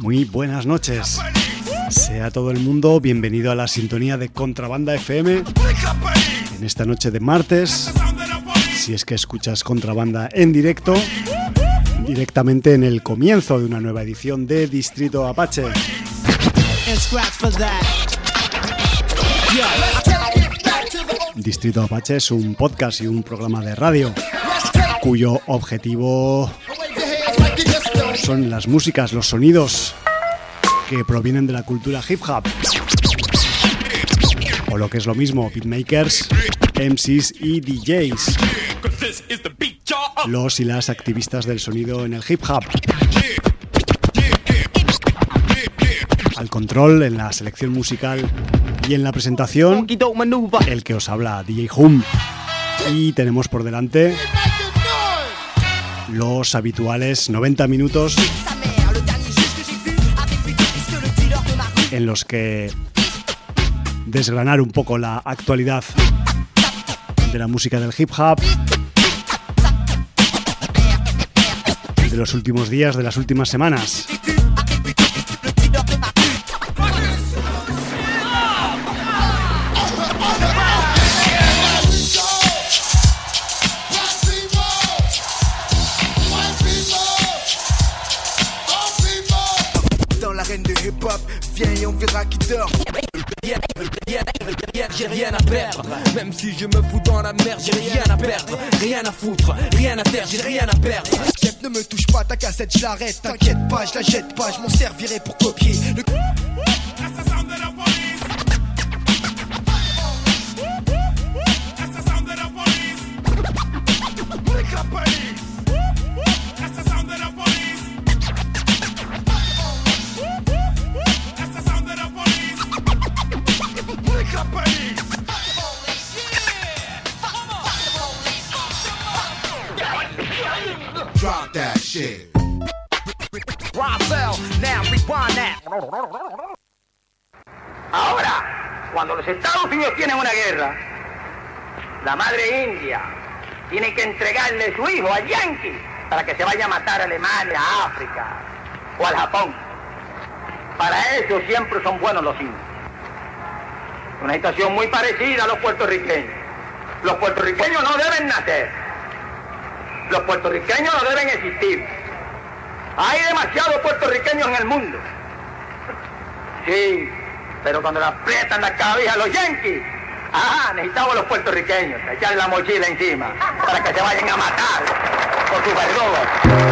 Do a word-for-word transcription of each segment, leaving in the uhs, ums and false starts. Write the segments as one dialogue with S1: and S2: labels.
S1: Muy buenas noches. Sea todo el mundo bienvenido a la sintonía de Contrabanda F M en esta noche de martes. Si es que escuchas Contrabanda en directo, directamente en el comienzo de una nueva edición de Distrito Apache. Distrito Apache es un podcast y un programa de radio cuyo objetivo son las músicas, los sonidos que provienen de la cultura hip hop, o lo que es lo mismo, beatmakers, M Cs y D Js, los y las activistas del sonido en el hip hop. Al control, en la selección musical y en la presentación, el que os habla, D J Hum. Y tenemos por delante los habituales noventa minutos en los que desgranar un poco la actualidad de la música del hip hop, de los últimos días, de las últimas semanas.
S2: Viens et on verra qui dort. J'ai rien à perdre. Même si je me fous dans la merde, j'ai rien à perdre. Rien à foutre, rien à taire, j'ai rien à perdre. Chef, ne me touche pas, ta cassette, je l'arrête. T'inquiète pas, je la jette pas, je m'en servirai pour copier. Le... Drop that shit.
S3: Ahora, cuando los Estados Unidos tienen una guerra, la madre India tiene que entregarle su hijo al Yankee para que se vaya a matar a Alemania, a África o al Japón. Para eso siempre son buenos los indios. Una situación muy parecida a los puertorriqueños. Los puertorriqueños no deben nacer. Los puertorriqueños no deben existir. Hay demasiados puertorriqueños en el mundo. Sí, pero cuando le aprietan la cabeza a los yanquis, ajá, necesitamos los puertorriqueños, echarle la mochila encima, para que se vayan a matar por sus verdugos.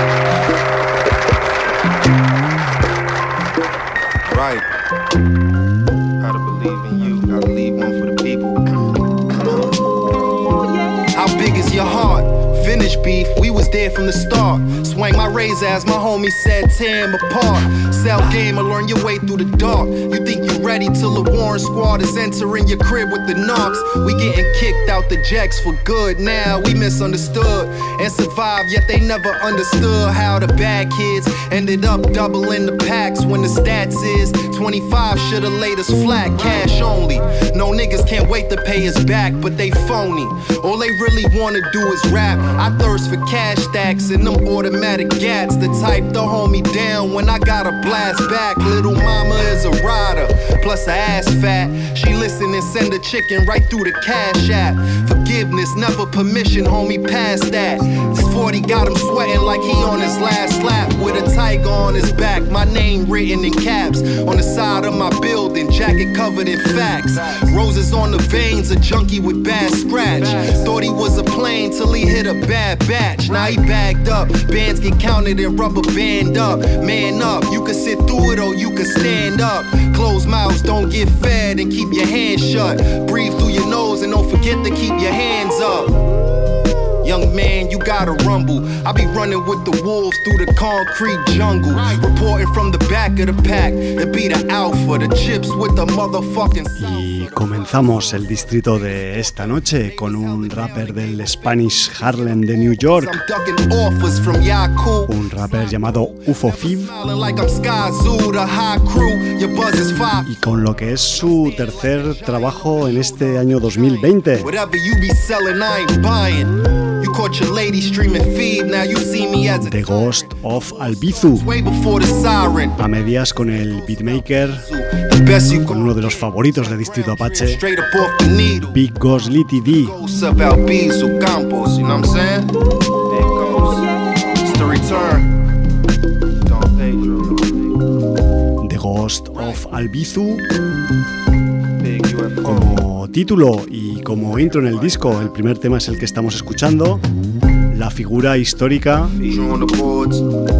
S4: Right. Gotta believe in you, gotta leave one for the people. How big is your heart? Finish beef, we was there from the start. Swang my razor as my homie said, tear him apart. Sell game or learn your way through the dark. You think you ready till the Warren squad is entering your crib with the knocks. We getting kicked out the jacks for good now. We misunderstood and survived, yet they never understood how the bad kids ended up doubling the packs when the stats is twenty-five should've laid us flat, cash only. No niggas can't wait to pay us back, but they phony. All they really wanna do is rap. I thirst for cash stacks and them automatic gats, the type to hold me down when I gotta blast back. Little mama is a rider, plus her ass fat. She listen and send a chicken right through the cash app. Forgiveness, never permission, homie, past that. This forty got him sweating like he on his last lap, with a tiger on his back, my name written in caps. On the side of my building, jacket covered in facts. Roses on the veins, a junkie with bad scratch. Thought he was a plane till he hit a bad batch. Now he bagged up, bands get counted and rubber band up. Man up, you can sit through it or you can stand up. Closed mouths don't get fed and keep your hands shut. Breathe through your nose and don't forget to keep your hands up. Young man, you gotta rumble. I be running with the wolves through the concrete jungle. Reporting from the back of the pack. It be the alpha, the chips with the motherfucking.
S1: Y comenzamos el distrito de esta noche con un rapper del Spanish Harlem de New York. Un rapper llamado Ufo Fiv. Y con lo que es su tercer trabajo en este año dos mil veinte.
S4: Whatever you be selling, I ain't buying. You caught your lady streaming feed, now you see me as a
S1: The Ghost of Albizu,
S4: way before the siren.
S1: a medias con el beatmaker,
S4: The best you
S1: con uno de los favoritos de Distrito Apache,
S4: straight up off the needle.
S1: Big Ghost Litty D.
S4: Ghost of Albizu Campos, you know what I'm saying? There it goes. It's the return. Don Pedro.
S1: The Ghost of Albizu,
S4: Big U F O.
S1: como título y como intro en el disco. El primer tema es el que estamos escuchando, la figura histórica
S4: Pedro on the boards.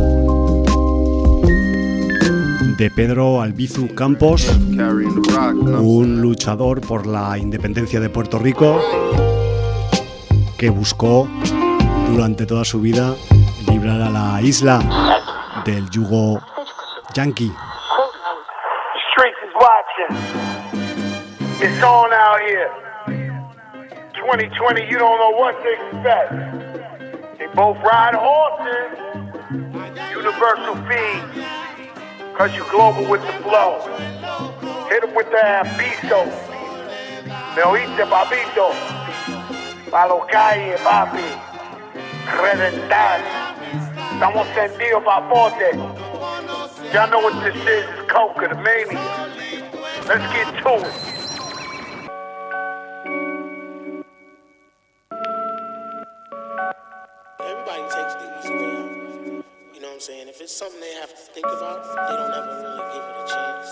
S1: de Pedro Albizu Campos,
S4: Carrying the rock, you know?
S1: un luchador por la independencia de Puerto Rico que buscó durante toda su vida librar a la isla del yugo yanqui.
S5: Streets is watching. It's on out here. twenty twenty, you don't know what to expect. They both ride horses. Universal feed. Cause you global with the flow. Hit them with the ambiso. Me oíste, papito. Pa' los calles, papi. Reventar. Estamos encendidos, papote. Y'all know what this is. It's Coca, the mania. Let's get to it.
S6: Everybody takes the easy way out. You know what I'm saying? If it's something they have to think about, they don't ever really give it a chance.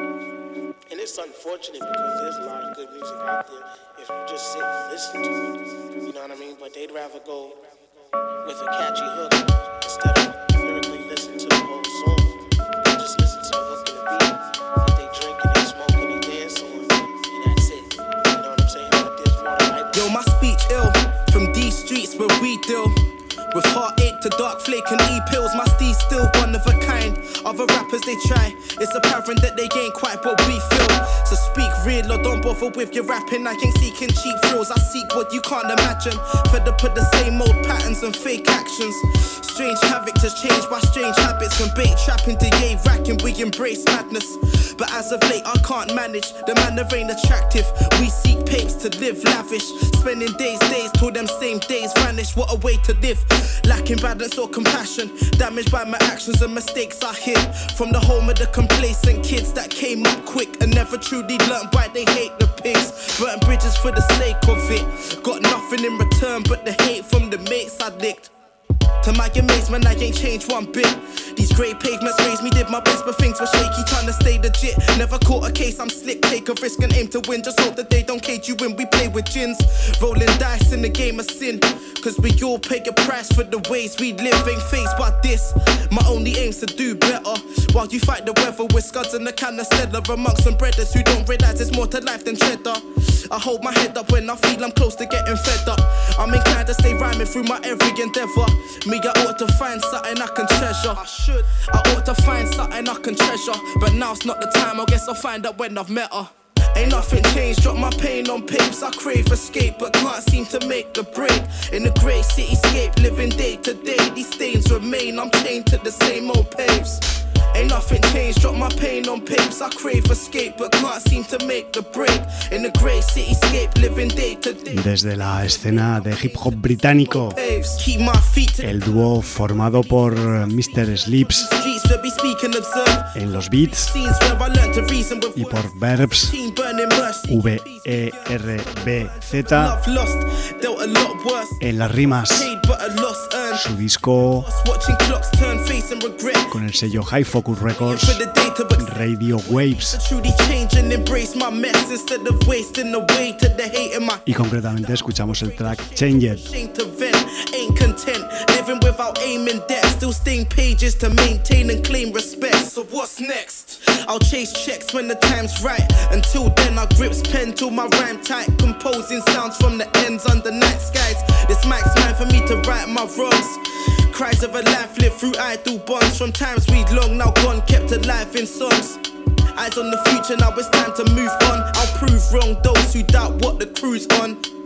S6: And it's unfortunate because there's a lot of good music out there if you just sit and listen to it. You know what I mean? But they'd rather go with a catchy hook instead of lyrically listen to the whole song. They just listen to the hook and the beat that they drink and they smoke and they dance on, and that's it. You know what I'm saying? But there's more to life.
S2: Yo, my speech ill from these streets where we deal with heartache to dark flake and e-pills. My steez still one of a kind. Other rappers they try, it's apparent that they ain't quite what we feel. So speak real or don't bother with your rapping. I ain't seeking cheap thrills, I seek what you can't imagine. Fed up with the same old patterns and fake actions. Strange havoc has changed by strange habits. From bait trapping to yay racking, we embrace madness. But as of late I can't manage, the manner ain't attractive. We seek papes to live lavish, spending days, days till them same days vanish. What a way to live, lacking balance or compassion. Damaged by my actions and mistakes I hid from the home of the complacent kids that came up quick and never truly learned why they hate the pigs. Burnt bridges for the sake of it, got nothing in return but the hate from the mates I licked. To my amazement, I ain't changed one bit. These grey pavements raised me, did my best, but things were shaky, trying to stay legit. Never caught a case, I'm slick, take a risk and aim to win. Just hope that they don't cage you when we play with gins. Rolling dice in the game of sin, cause we all pay a price for the ways we live. Ain't faced by this, my only aim's to do better. While you fight the weather with scuds and the kind of stellar amongst some brothers who don't realise there's more to life than cheddar. I hold my head up when I feel I'm close to getting fed up. I'm inclined to stay rhyming through my every endeavour. Me, I ought to find something I can treasure. I should. I ought to find something I can treasure. But now it's not the time, I guess I'll find out when I've met her. Ain't nothing changed, drop my pain on papes. I crave escape, but can't seem to make the break. In a grey cityscape, living day to day. These stains remain, I'm chained to the same old paves. Ain't nothing changed, drop my pain on papes. I crave escape, but can't seem to make the break. In a grey cityscape, living day to day.
S1: Desde la escena de hip hop británico,
S2: Keep my feet to
S1: el dúo formado por mister Sleeps
S2: streets where we speak and observe.
S1: en los beats
S2: Scenes where I learned to reason with
S1: y por Verbs,
S2: team burning mercy.
S1: V E R B Z,
S2: Love lost, dealt a lot worse.
S1: en las rimas.
S2: Paid but a loss earned.
S1: Su disco
S2: Watching clocks turn face and regret.
S1: con el sello High Focus Records,
S2: For the data but
S1: Radio Waves,
S2: to truly change and embrace my mess instead of wasting away to the hate in my
S1: y concretamente escuchamos el track Change It.
S2: shame to vent. Ain't content, living without aim in debt. Still stain pages to maintain and claim respect. So what's next? I'll chase checks when the time's right. Until then I grips pen till my rhyme tight. Composing sounds from the ends under night skies. This mic's mine for me to right my wrongs. Cries of a life lived through idle bonds. From times we'd long now gone, kept alive in songs. Eyes on the future, now it's time to move on. I'll prove wrong those who doubt what the crew's on.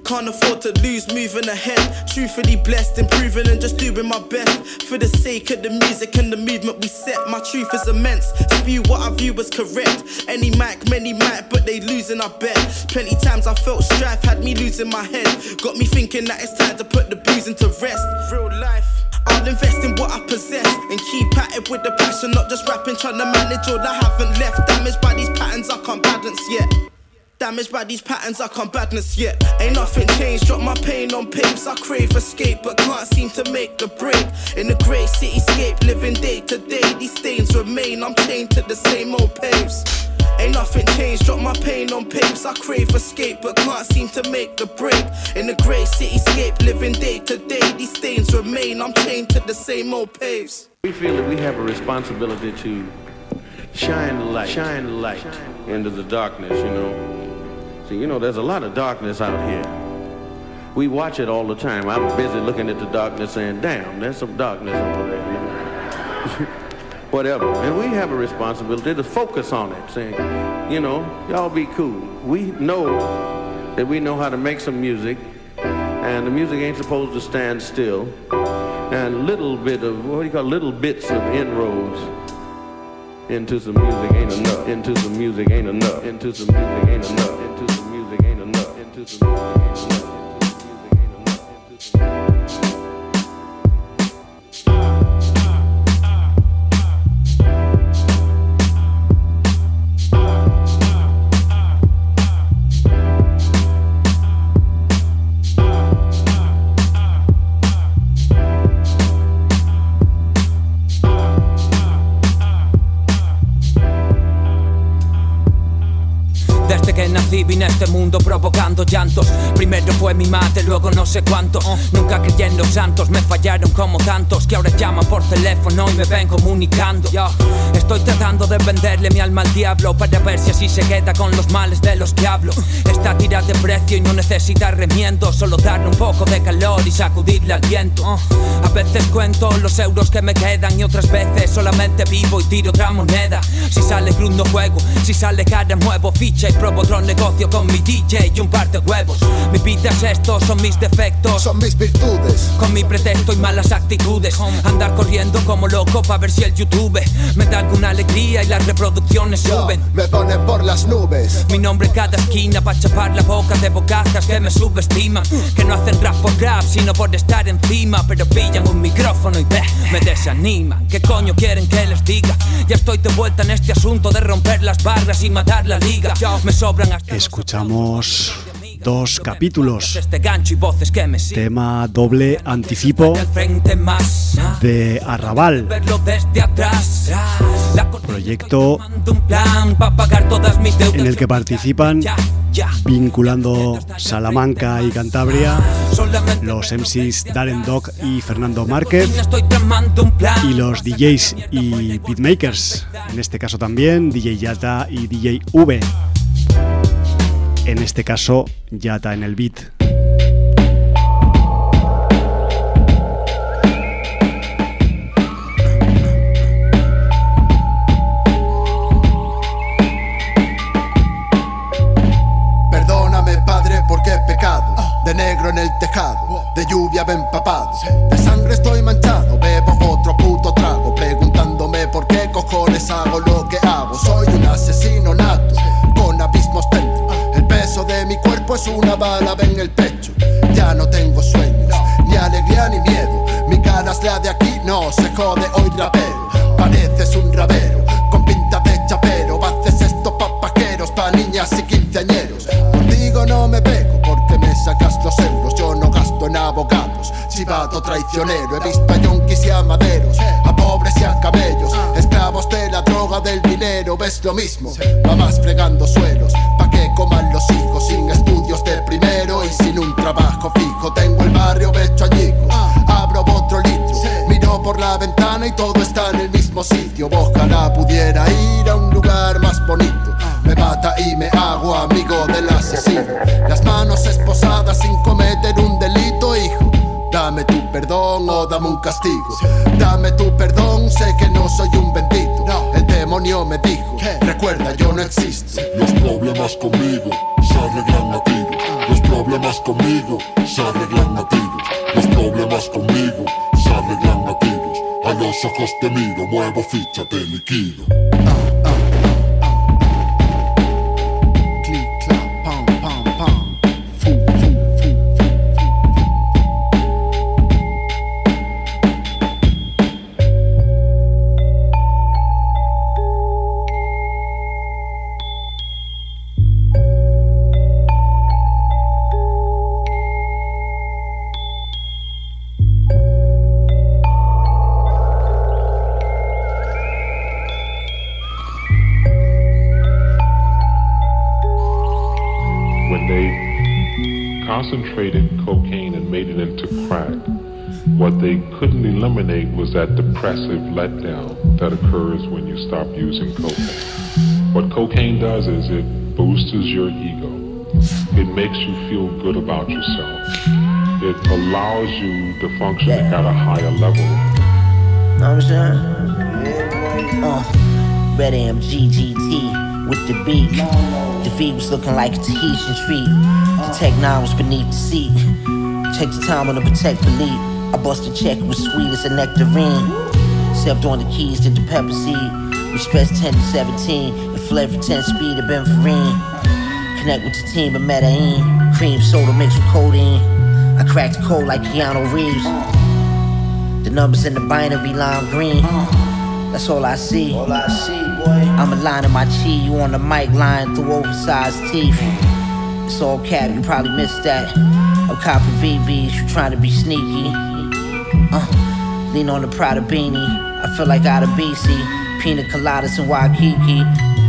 S6: can't afford to lose, moving ahead. Truthfully blessed, improving and just doing my best. For the sake of the music and the movement we set. My truth is immense, spew what I view as correct. Any mic, many might, but they losing, I bet. Plenty times I felt strife, had me losing my head. Got me thinking that it's time to put the blues into rest. Real life, I'll invest in what I possess and keep at it with the passion, not just rapping, trying to manage all I haven't left. Damaged by these patterns I can't balance yet. Damaged by these patterns, I can't badness yet. Ain't nothing changed, drop my pain on papes. I crave escape, but can't seem to make the break. In a grey cityscape, living day to day. These stains remain, I'm chained to the same old paves. Ain't nothing changed, drop my pain on papes. I crave escape, but can't seem to make the break. In a grey cityscape, living day to day. These stains remain, I'm chained to the same old paves.
S7: We feel that we have a responsibility to shine the light, shine the light into the darkness, you know. See, you know, there's a lot of darkness out here. We watch it all the time. I'm busy looking at the darkness saying, damn, there's some darkness over there, you know. Whatever. And we have a responsibility to focus on it, saying, you know, y'all be cool. We know that we know how to make some music, and the music ain't supposed to stand still. And little bit of, what do you call, little bits of inroads into some music ain't enough. Into some music ain't enough. Into some music ain't enough. Into some music ain't enough. Into some music ain't enough. Into some music ain't enough. Into some
S8: vine a este mundo provocando llantos. Primero fue mi madre, luego no sé cuánto. Nunca creí en los santos, me fallaron como tantos que ahora llaman por teléfono y me ven comunicando. Yo estoy tratando de venderle mi alma al diablo para ver si así se queda con los males de los que hablo. Está tirada de precio y no necesita remiendo, solo darle un poco de calor y sacudirle al viento. A veces cuento los euros que me quedan y otras veces solamente vivo y tiro otra moneda. Si sale cruz no juego, si sale cara muevo ficha y pruebo otro negocio con mi D J y un par de huevos. Mi vida es esto, son mis defectos,
S9: son mis virtudes.
S8: Con mi pretexto y malas actitudes, andar corriendo como loco pa' ver si el YouTube me da alguna alegría y las reproducciones
S9: Yo,
S8: suben.
S9: Me pone por las nubes.
S8: Mi nombre en cada esquina pa' chapar la boca de bocazas que me subestiman, que no hacen rap por rap sino por estar encima, pero pillan un micrófono y ve, me desaniman. ¿Qué coño quieren que les diga? Ya estoy de vuelta en este asunto de romper las barras y matar la liga. Me sobran hasta
S1: Escuchamos dos capítulos. Tema doble anticipo de Arrabal, proyecto en el que participan, vinculando Salamanca y Cantabria, los M Cs Darren Dog y Fernando Márquez, y los D Js y beatmakers, en este caso también D J Yata y D J V. En este caso, Yata en el beat.
S9: Perdóname, padre, porque he pecado. De negro en el tejado, de lluvia me he empapado. De sangre estoy manchado, bebo otro puto trago, preguntándome por qué cojones hago lo que hago. Soy un asesino nato, con abismos dentro. El peso de mi cuerpo es una bala en el pecho. Ya no tengo sueños, ni alegría ni miedo. Mi cara es la de aquí, no se jode hoy rapero. Pareces un rabero, con pinta de chapero. Haces esto pa' paqueros, pa' niñas y quinceañeros. Contigo no me pego, porque me sacas los euros. Yo no gasto en abogados, chivato traicionero. He visto a yonkis y a maderos, a pobres y a camellos, esclavos de la droga, del dinero. ¿Ves lo mismo? Mamás fregando suelos, pa' que coman los hijos, sin estudios de primero y sin un trabajo fijo. Tengo el barrio hecho añicos, abro otro litro, miro por la ventana y todo está en el mismo sitio. Ojalá pudiera ir a un lugar más bonito. Me mata y me hago amigo del asesino. Las manos esposadas sin cometer un delito, hijo. Dame tu perdón o dame un castigo. Dame tu perdón, sé que no soy un bendito. El demonio me dijo, recuerda, yo no existo.
S10: Los problemas conmigo se arreglan a tiro. Los problemas problemas conmigo se arreglan a tiros. Los problemas conmigo se arreglan a tiros. A los ojos te miro, muevo ficha, te liquido.
S11: Concentrated cocaine and made it into crack. What they couldn't eliminate was that depressive letdown that occurs when you stop using cocaine. What cocaine does is it boosts your ego. It makes you feel good about yourself. It allows you to function yeah. at a higher level.
S12: Know what I'm saying? Uh, Red M G G T with the beat. The V was looking like a Tahitian treat. The Tech nine was beneath the seat. Take the time on the Protect Elite. I bust a check, it was sweet as a nectarine. Stepped on the keys, did the pepper seed. We stretched ten to seventeen and fled for ten speed of Benferine. Connect with the team of Medellin. Cream soda mixed with codeine. I cracked the code like Keanu Reeves. The numbers in the binary lime green. That's all I see. All I see, boy. I'm aligning my chi, you on the mic line through oversized teeth. It's all cap, you probably missed that. I'm copping V Vs, you trying to be sneaky. Uh, lean on the Prada beanie. I feel like out of B C. Pina coladas and Waikiki.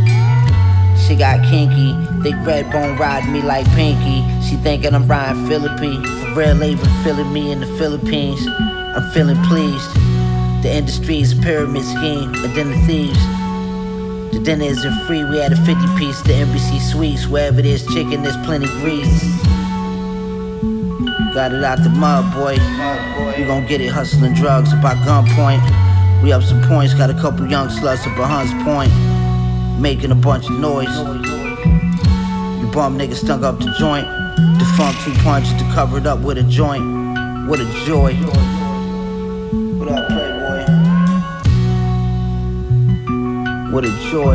S12: She got kinky. Thick red bone riding me like Pinky. She thinking I'm riding Philippine. For real, even feeling me in the Philippines. I'm feeling pleased. The industry's a pyramid scheme, but then the thieves. The dinner isn't free, we had a fifty piece. The N B C Suites, wherever there's chicken, there's plenty grease. Got it out the mud, boy. We gon' get it hustling drugs about gunpoint. We up some points, got a couple young sluts up at Hunts Point. Making a bunch of noise. You bum niggas stunk up the joint. Defunct two punches to cover it up with a joint. What a joy. What up, Playboy? What a joy.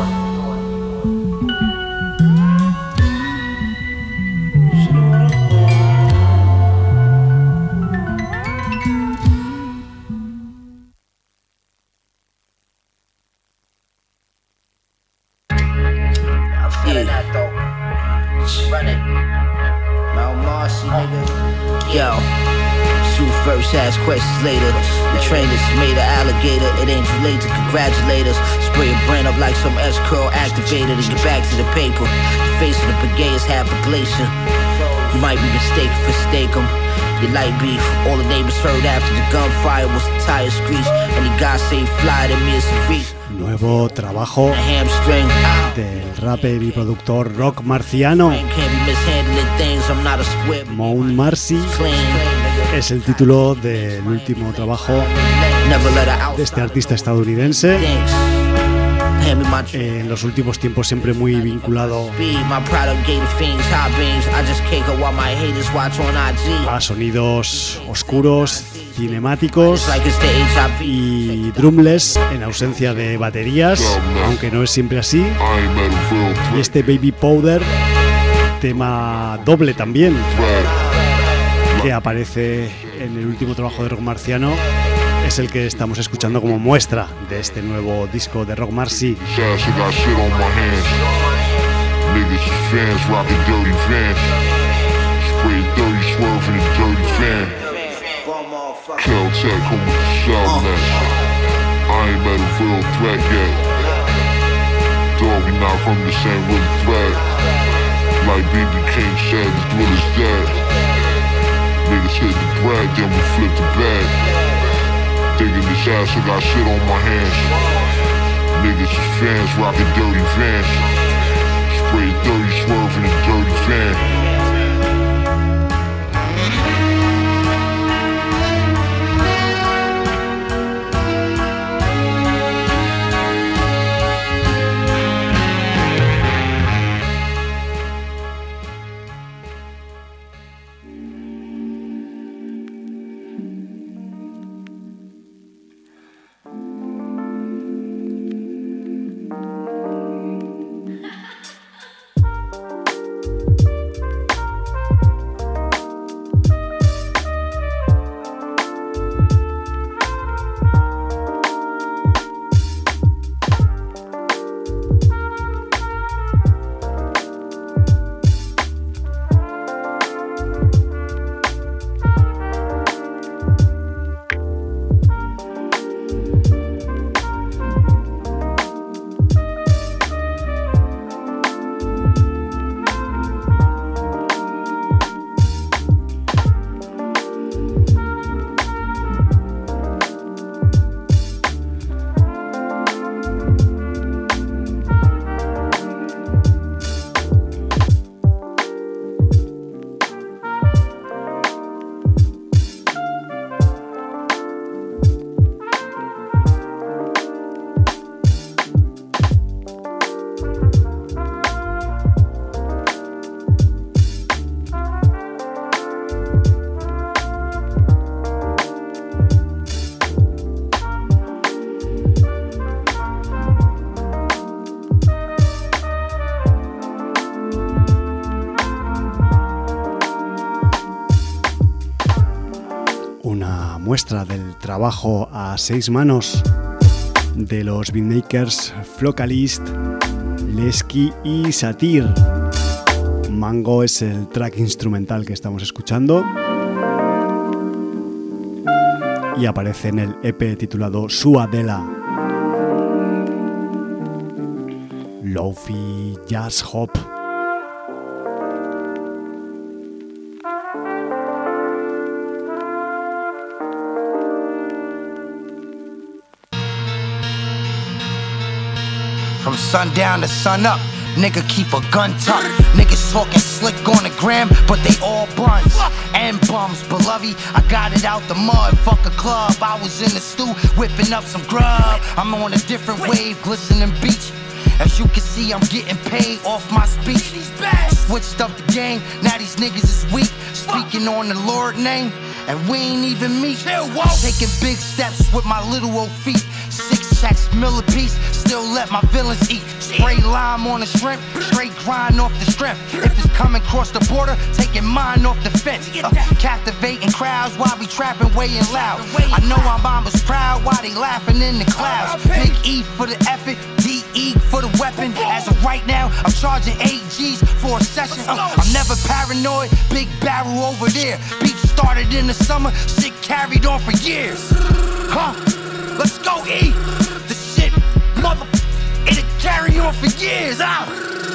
S12: Ask questions later. The trainers made an alligator. It ain't too late to congratulate us. Spray a brain up like some S-curl activator to get back to the paper. The face of the brigade is half a glacier. You might be mistaken for steak 'em. Your light beef. All the neighbors heard after the gunfire was the tire screech. And the guy say fly to me as a reach.
S1: Nuevo trabajo del rapper y productor Rock Marciano. Mount Marcy es el título del último trabajo de este artista estadounidense. En los últimos tiempos siempre muy vinculado a sonidos oscuros, cinemáticos y drumless en ausencia de baterías, aunque no es siempre así. Y este Baby Powder, tema doble también, que aparece en el último trabajo de Rock Marciano, es el que estamos escuchando como muestra de este nuevo disco de Rock Marcy.
S10: Niggas hit the brag, then we flip the bag. Digging this ass, I got shit on my hands. Niggas is fans, rockin' dirty vans. Spray thirty, swerving a dirty van.
S1: muestra del trabajo a seis manos de los beatmakers Flocalist, Lesky y Satir. Mango es el track instrumental que estamos escuchando y aparece en el E P titulado Suadela. Lofi Jazz Hop.
S13: From sundown to sun up, nigga keep a gun tucked. Niggas talking slick on the gram, but they all buns and bums. Beloved, I got it out the mud, fuck a club. I was in the stew, whipping up some grub. I'm on a different wave, glistening beach. As you can see, I'm getting paid off my speech. Switched up the game, now these niggas is weak. Speaking on the Lord name, and we ain't even meet. Taking big steps with my little old feet. Six checks, mill a piece, still let my villains eat. Spray lime on the shrimp, straight grind off the strength. If it's coming across the border, taking mine off the fence. Uh, captivating crowds while we trapping, weighing loud. I know our mama's proud while they laughing in the clouds. Big E for the effort, D E for the weapon. As of right now, I'm charging eight G's for a session. Uh, I'm never paranoid, big barrel over there. Beef started in the summer, shit carried on for years. Huh? Let's go eat the shit, mother. It'll carry on for years, ah.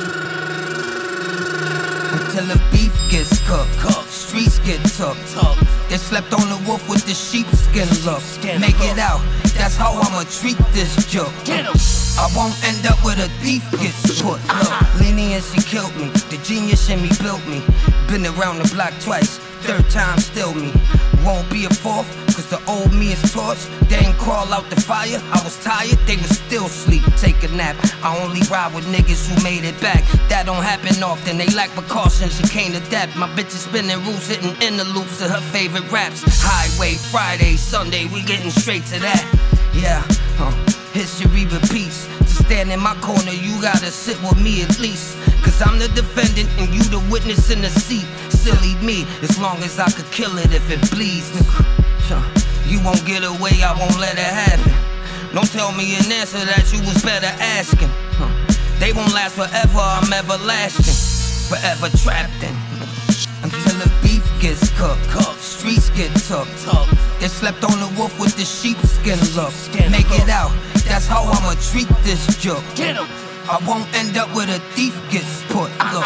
S13: Until the beef gets cooked, cooked. Streets get took, took. They slept on the roof with the sheepskin look. Make it out, that's how I'ma treat this joke. I won't end up with a thief gets put. Look, leniency killed me, the genius in me built me. Been around the block twice, third time still me. Won't be a fourth, cause the old me is torched. They ain't crawl out the fire, I was tired, they was still sleep. Take a nap, I only ride with niggas who made it back. That don't happen often, they lack precautions, you can't adapt. My bitch is spinning roots, hitting interloops of her favorite raps. Highway, Friday, Sunday, we getting straight to that. Yeah, huh. History repeats. To stand in my corner, you gotta sit with me at least. Cause I'm the defendant and you the witness in the seat. Silly me, as long as I could kill it if it bleeds. You won't get away, I won't let it happen. Don't tell me an answer that you was better asking. They won't last forever, I'm everlasting. Forever trapped in. Until the beef gets cooked, cooked. Streets get took, took. They slept on the roof with the sheepskin look. Make it out, that's how I'ma treat this joke. I won't end up with a thief gets put, look.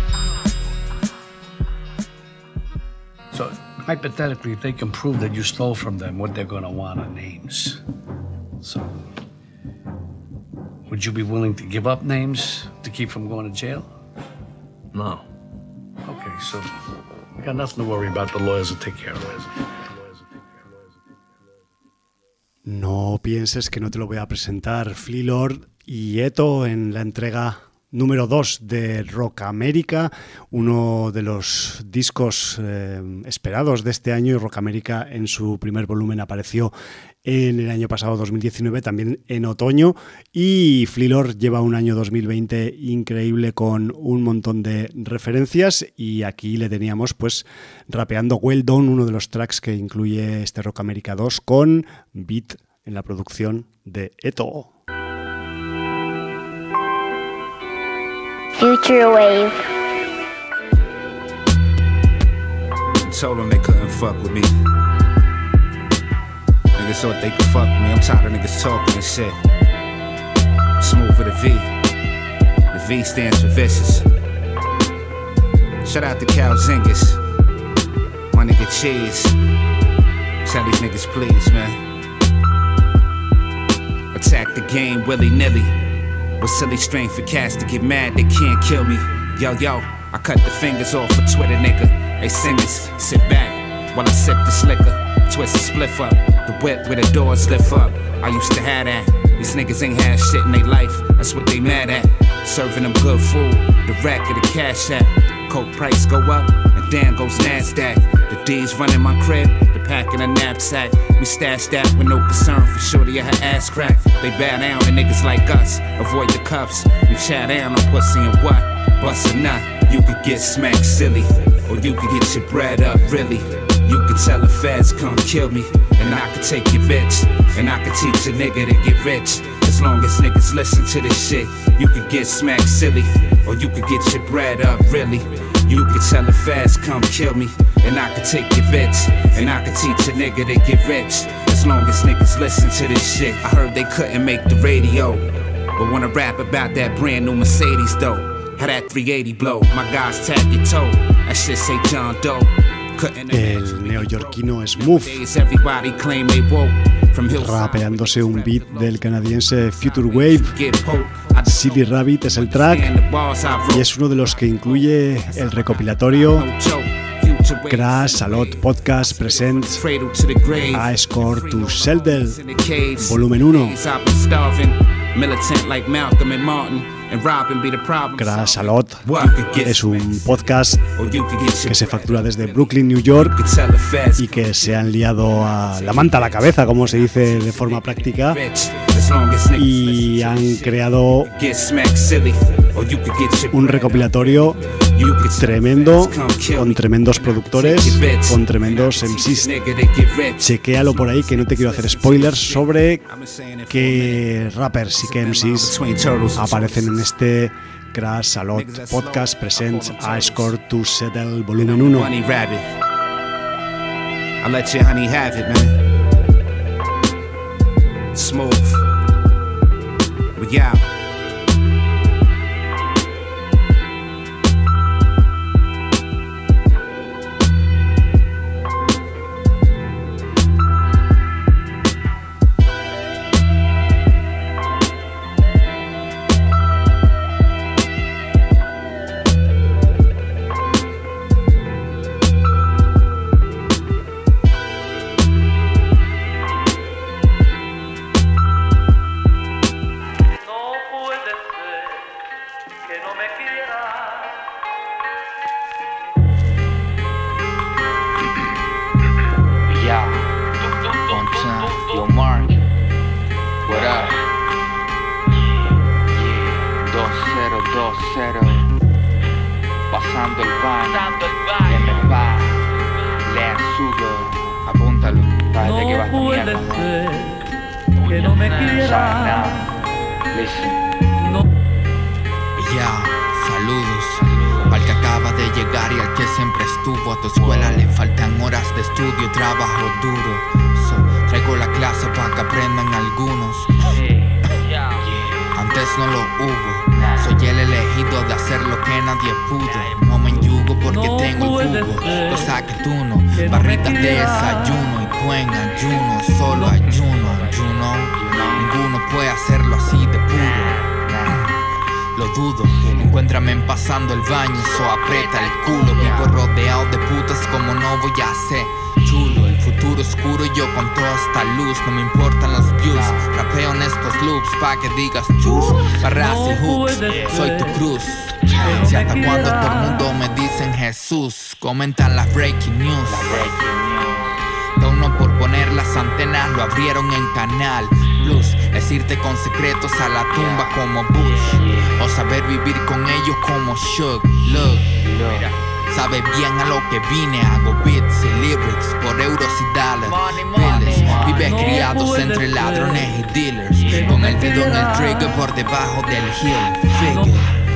S14: So, hypothetically, if they can prove that you stole from them, what they're gonna want are names. So, would you be willing to give up names to keep from going to jail?
S15: No.
S14: Okay, so you got nothing to worry about. The lawyers will take care of it.
S1: No pienses que no te lo voy a presentar. Flea Lord y Eto en la entrega número dos de Rock America, uno de los discos eh, esperados de este año. Y Rock America en su primer volumen apareció en el año pasado, dos mil diecinueve, también en otoño, y Flea Lord lleva un año dos mil veinte increíble con un montón de referencias, y aquí le teníamos pues rapeando Well Done, uno de los tracks que incluye este Rock America dos, con beat en la producción de Eto.
S16: Future Wave.
S17: Told them they couldn't fuck with me. Niggas thought they could fuck with me. I'm tired of niggas talking and shit. Smooth with a V. The V stands for vicious. Shout out to Cal Zingas. My nigga Cheese. Tell these niggas please, man. Attack the game willy-nilly. With silly strength for cats to get mad, they can't kill me. Yo, yo, I cut the fingers off for Twitter, nigga. They singers, sit back while I sip the slicker. Twist the spliff up, the whip where the doors lift up. I used to have that. These niggas ain't had shit in their life, that's what they mad at. Serving them good food, the rack of the cash app. Coke price go up, and down goes NASDAQ. The D's running my crib, the pack in a knapsack. We stash that with no concern for shorty or her ass crack. They bow down to niggas like us, avoid the cuffs. We chow down on pussy and what? Bust a nut, you could get smacked silly, or you could get your bread up really. You can tell the feds come kill me, and I can take your bitch, and I can teach a nigga to get rich. As long as niggas listen to this shit, you could get smacked silly, or you could get your bread up really. You could tell the feds come kill me, and I could take your bitch, and I could teach a nigga to get rich. As long as niggas listen to this shit. I heard they couldn't make the radio, but wanna rap about that brand new Mercedes though. How that three eighty blow, my guys tap your toe. That shit say John Doe.
S1: El neoyorquino Smooth, rapeándose un beat del canadiense Future Wave. Silly Rabbit es el track y es uno de los que incluye el recopilatorio Crash Salot Podcast Presents A Score to Seldel Volumen uno. Crash Salot es un podcast que se factura desde Brooklyn, New York, y que se han liado a la manta a la cabeza, como se dice de forma práctica, y han creado un recopilatorio tremendo, con tremendos productores, con tremendos M Cs. Chequéalo por ahí, que no te quiero hacer spoilers sobre qué rappers y qué M Cs aparecen en este Crash Salot Podcast Presents A Score to Settle Volumen uno.
S17: I'll let your honey have it, man. Smooth. We out.
S15: Que digas chus, barras y hooks, soy tu cruz. Si hasta cuando todo el mundo me dicen Jesús, comentan las breaking news. Da uno por poner las antenas, lo abrieron en Canal Plus. Es irte con secretos a la tumba como Bush, o saber vivir con ellos como Shug. Look, sabe bien a lo que vine, hago beats y lyrics por euros y dólares. Vives criados entre ladrones y dealers, con el dedo en el trigger por debajo del heel. Figure,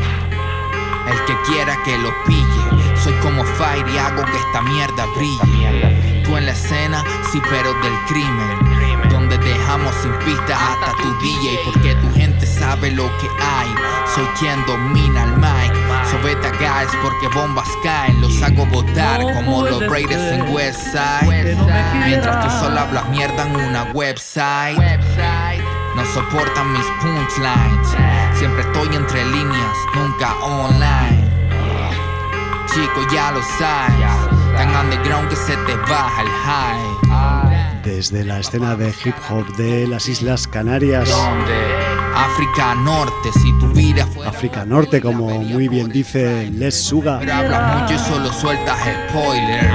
S15: el que quiera que lo pille, soy como Fire y hago que esta mierda brille. Tú en la escena, sí, pero del crimen, donde dejamos sin pista hasta tu D J, porque tu gente sabe lo que hay. Soy quien domina el mic, so beta guys porque bombas caen, los hago botar como los Raiders en Westside, mientras tú solo hablas mierda en una website. No soportan mis punchlines, siempre estoy entre líneas, nunca online. Chico, ya lo sabes, tan underground que se te baja el high.
S1: Desde la escena de hip hop de las Islas Canarias,
S15: África Norte, si tu vida fuera
S1: África Norte, como muy bien dice Les Suga.
S15: Pero hablas mucho y solo sueltas spoilers.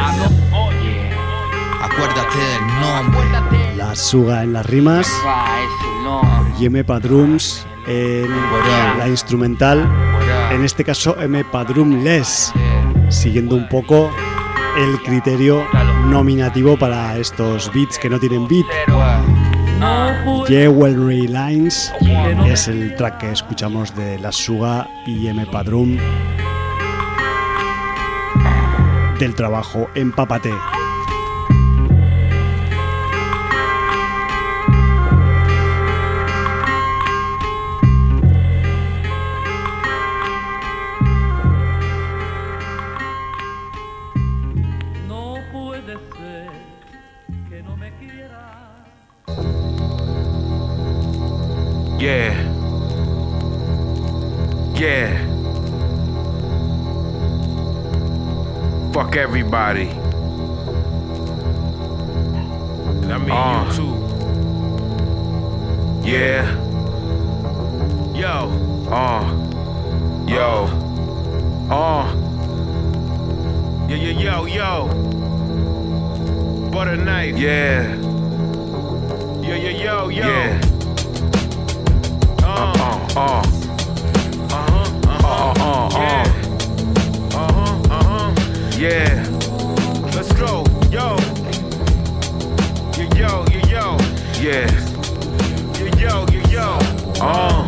S15: Acuérdate del nombre.
S1: La Suga en las rimas y M P A Drums en la instrumental, en este caso M P A Drum Les, siguiendo un poco el criterio nominativo para estos beats que no tienen beat. Jewelry Lines es el track que escuchamos de La Suga y M. Padrón del trabajo Empápate.
S16: Yeah. Yeah. Fuck everybody. And I mean uh. you too. Yeah. Yo. Uh. Yo. Uh. Yeah, yeah, yo, yo. Butter knife. Yeah. Yeah, yeah, yo, yo. Yeah. Uh, uh, uh, uh-huh, uh-huh, uh, uh, uh, uh-huh, uh-huh, yeah, let's go, yo, yo, yo, yo, yo, yeah, yo, yo, yo, yo, uh,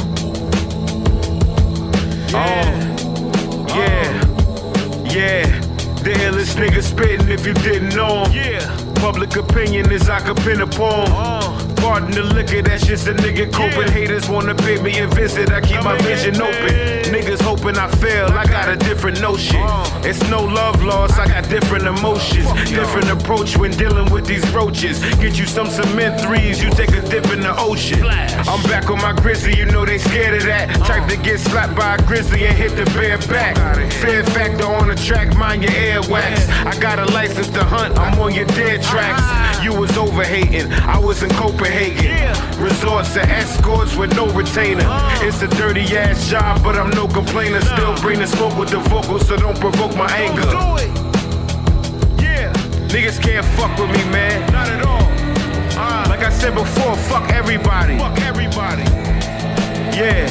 S16: yeah, yeah, yeah, the illest nigga spittin' if you didn't know him, yeah, public opinion is I could pin a poem, uh. Pardon the liquor, that's just a nigga coping. Yeah. Haters wanna pay me a visit, I keep my vision open. Niggas hoping I fail, I got a different notion. Uh. It's no love lost, I got different emotions. Different approach when dealing with these roaches. Get you some cement threes, you take a dip in the ocean. I'm back on my grizzly, you know they scared of that. Uh. Type to get slapped by a grizzly and hit the bare back. Fear factor on the track, mind your airwax. I got a license to hunt, I'm on your dead tracks. You was over hating, I was in Copenhagen. Yeah. Resorts and escorts with no retainer. Uh. It's a dirty ass job, but I'm no complainer. Still bring the smoke with the vocals, so don't provoke my anger. Don't do it. Yeah. Niggas can't fuck with me, man. Not at all. Uh. Like I said before, fuck everybody. Fuck everybody. Yeah.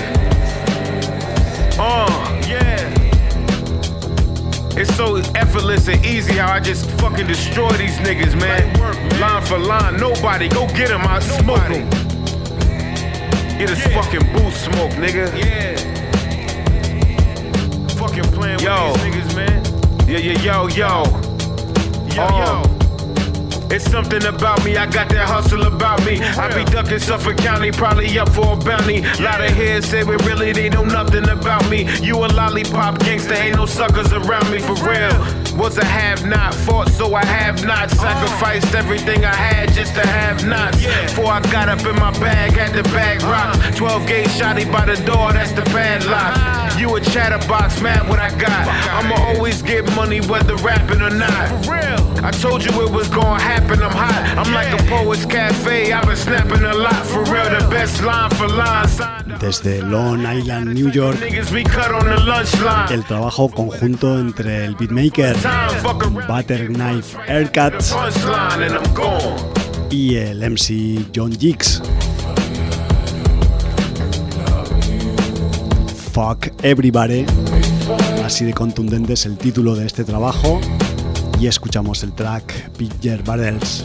S16: Uh. Yeah. It's so effortless and easy how I just fucking destroy these niggas, man. Work, man. Line for line, nobody, go get them, I smoke them. Get his yeah. fucking boot smoke, nigga. Yeah. Fucking playing yo. with these niggas, man. Yeah, yeah, yo, yo. Yo, uh. yo. It's something about me, I got that hustle about me. I be ducking Suffolk County, probably up for a bounty. Lot of heads say we really, they know nothing about me. You a lollipop gangster, ain't no suckers around me for real. Was a have-not, fought so I have not. Sacrificed everything I had just to have nots. Before I got up in my bag, had to bag rocks. twelve gauge shotty by the door, that's the padlock. You a chatterbox, mad what I got. I'ma always get money whether rapping or not. For real. I told you it was gonna happen, I'm hot. I'm like a poet's cafe, I've been snapping a lot. For real, the best line for line.
S1: Desde Long Island, New York, el trabajo conjunto entre el beatmaker Butter Knife Haircut y el M C John Jiggs. Fuck Everybody, así de contundente es el título de este trabajo, y escuchamos el track Picture Barrels.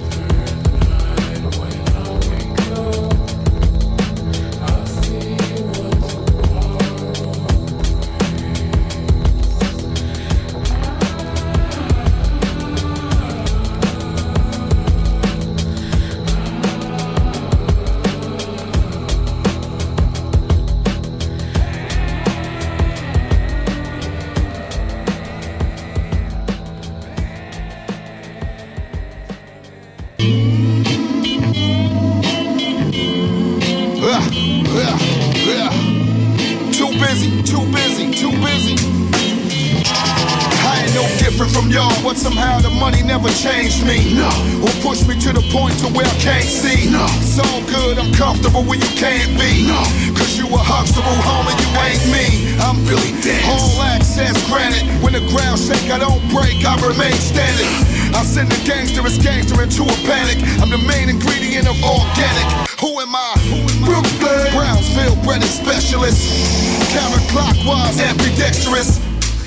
S18: Changed me, no, or push me to the point to where I can't see. No, it's all good, I'm comfortable where you can't be. No, cause you a Huxtable, homie, you ain't me. I'm Billy Dance. All access granted. When the ground shake, I don't break, I remain standing. I send the gangsterous gangster into a panic. I'm the main ingredient of organic. Who am I? Brooklyn, Brownsville, breaded specialist. Counterclockwise, ambidextrous.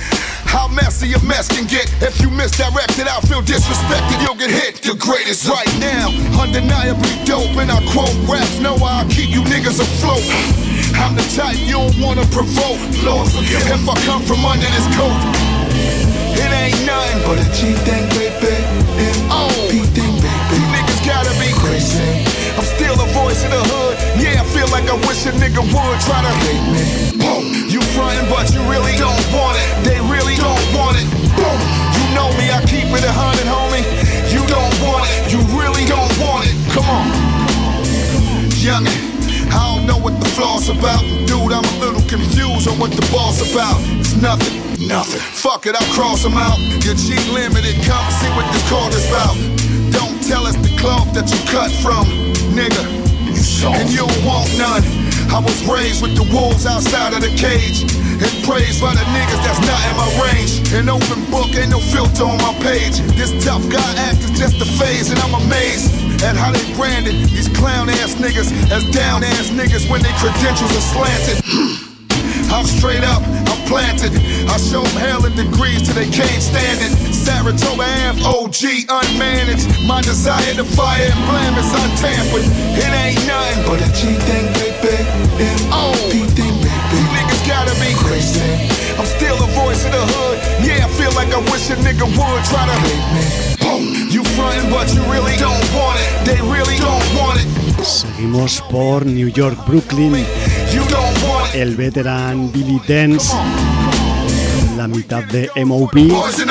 S18: How messy a mess can get. If you misdirect it, I'll feel disrespected. You'll get hit. The greatest right now, undeniably dope. And I quote raps, know I'll keep you niggas afloat. I'm the type you don't wanna provoke. Lord forgive if I come from under this coat. It ain't nothing but a G thing, baby. And oh, P thing, baby. You niggas gotta be crazy. I'm still a voice in the hood. Yeah, I feel like I wish a nigga would try to hate me. Boom. You frontin', but you really don't want it. They really don't want it. Boom. You know me, I keep it a hundred, homie. You don't want it. You really don't want it. Come on. Youngin', I don't know what the flaw's about. Dude, I'm a little confused on what the boss about. It's nothing. Nothing. Fuck it, I'll cross them out. Your G limited, come see what this quarter's about. Don't tell us the cloth that you cut from, nigga. You soft. And you don't want none. I was raised with the wolves outside of the cage, and praised by the niggas that's not in my range. An open book, ain't no filter on my page. This tough guy act is just a phase, and I'm amazed at how they branded these clown ass niggas as down ass niggas when their credentials are slanted. I'm straight up, I'm planted. I show them hell in degrees till they can't stand it. Saratoga Ave, O G, unmanaged. My desire to fire and blam is untampered. It ain't nothing but a G thing, baby. And oh, P thing, baby. You niggas gotta be crazy. I'm still a voice in the hood. Yeah, I feel like I wish a nigga would try to hate me. Boom. You frontin', but you really don't want it. They really don't want it.
S1: Seguimos por New York, Brooklyn. El veteran Billy Dance, la mitad de M O P,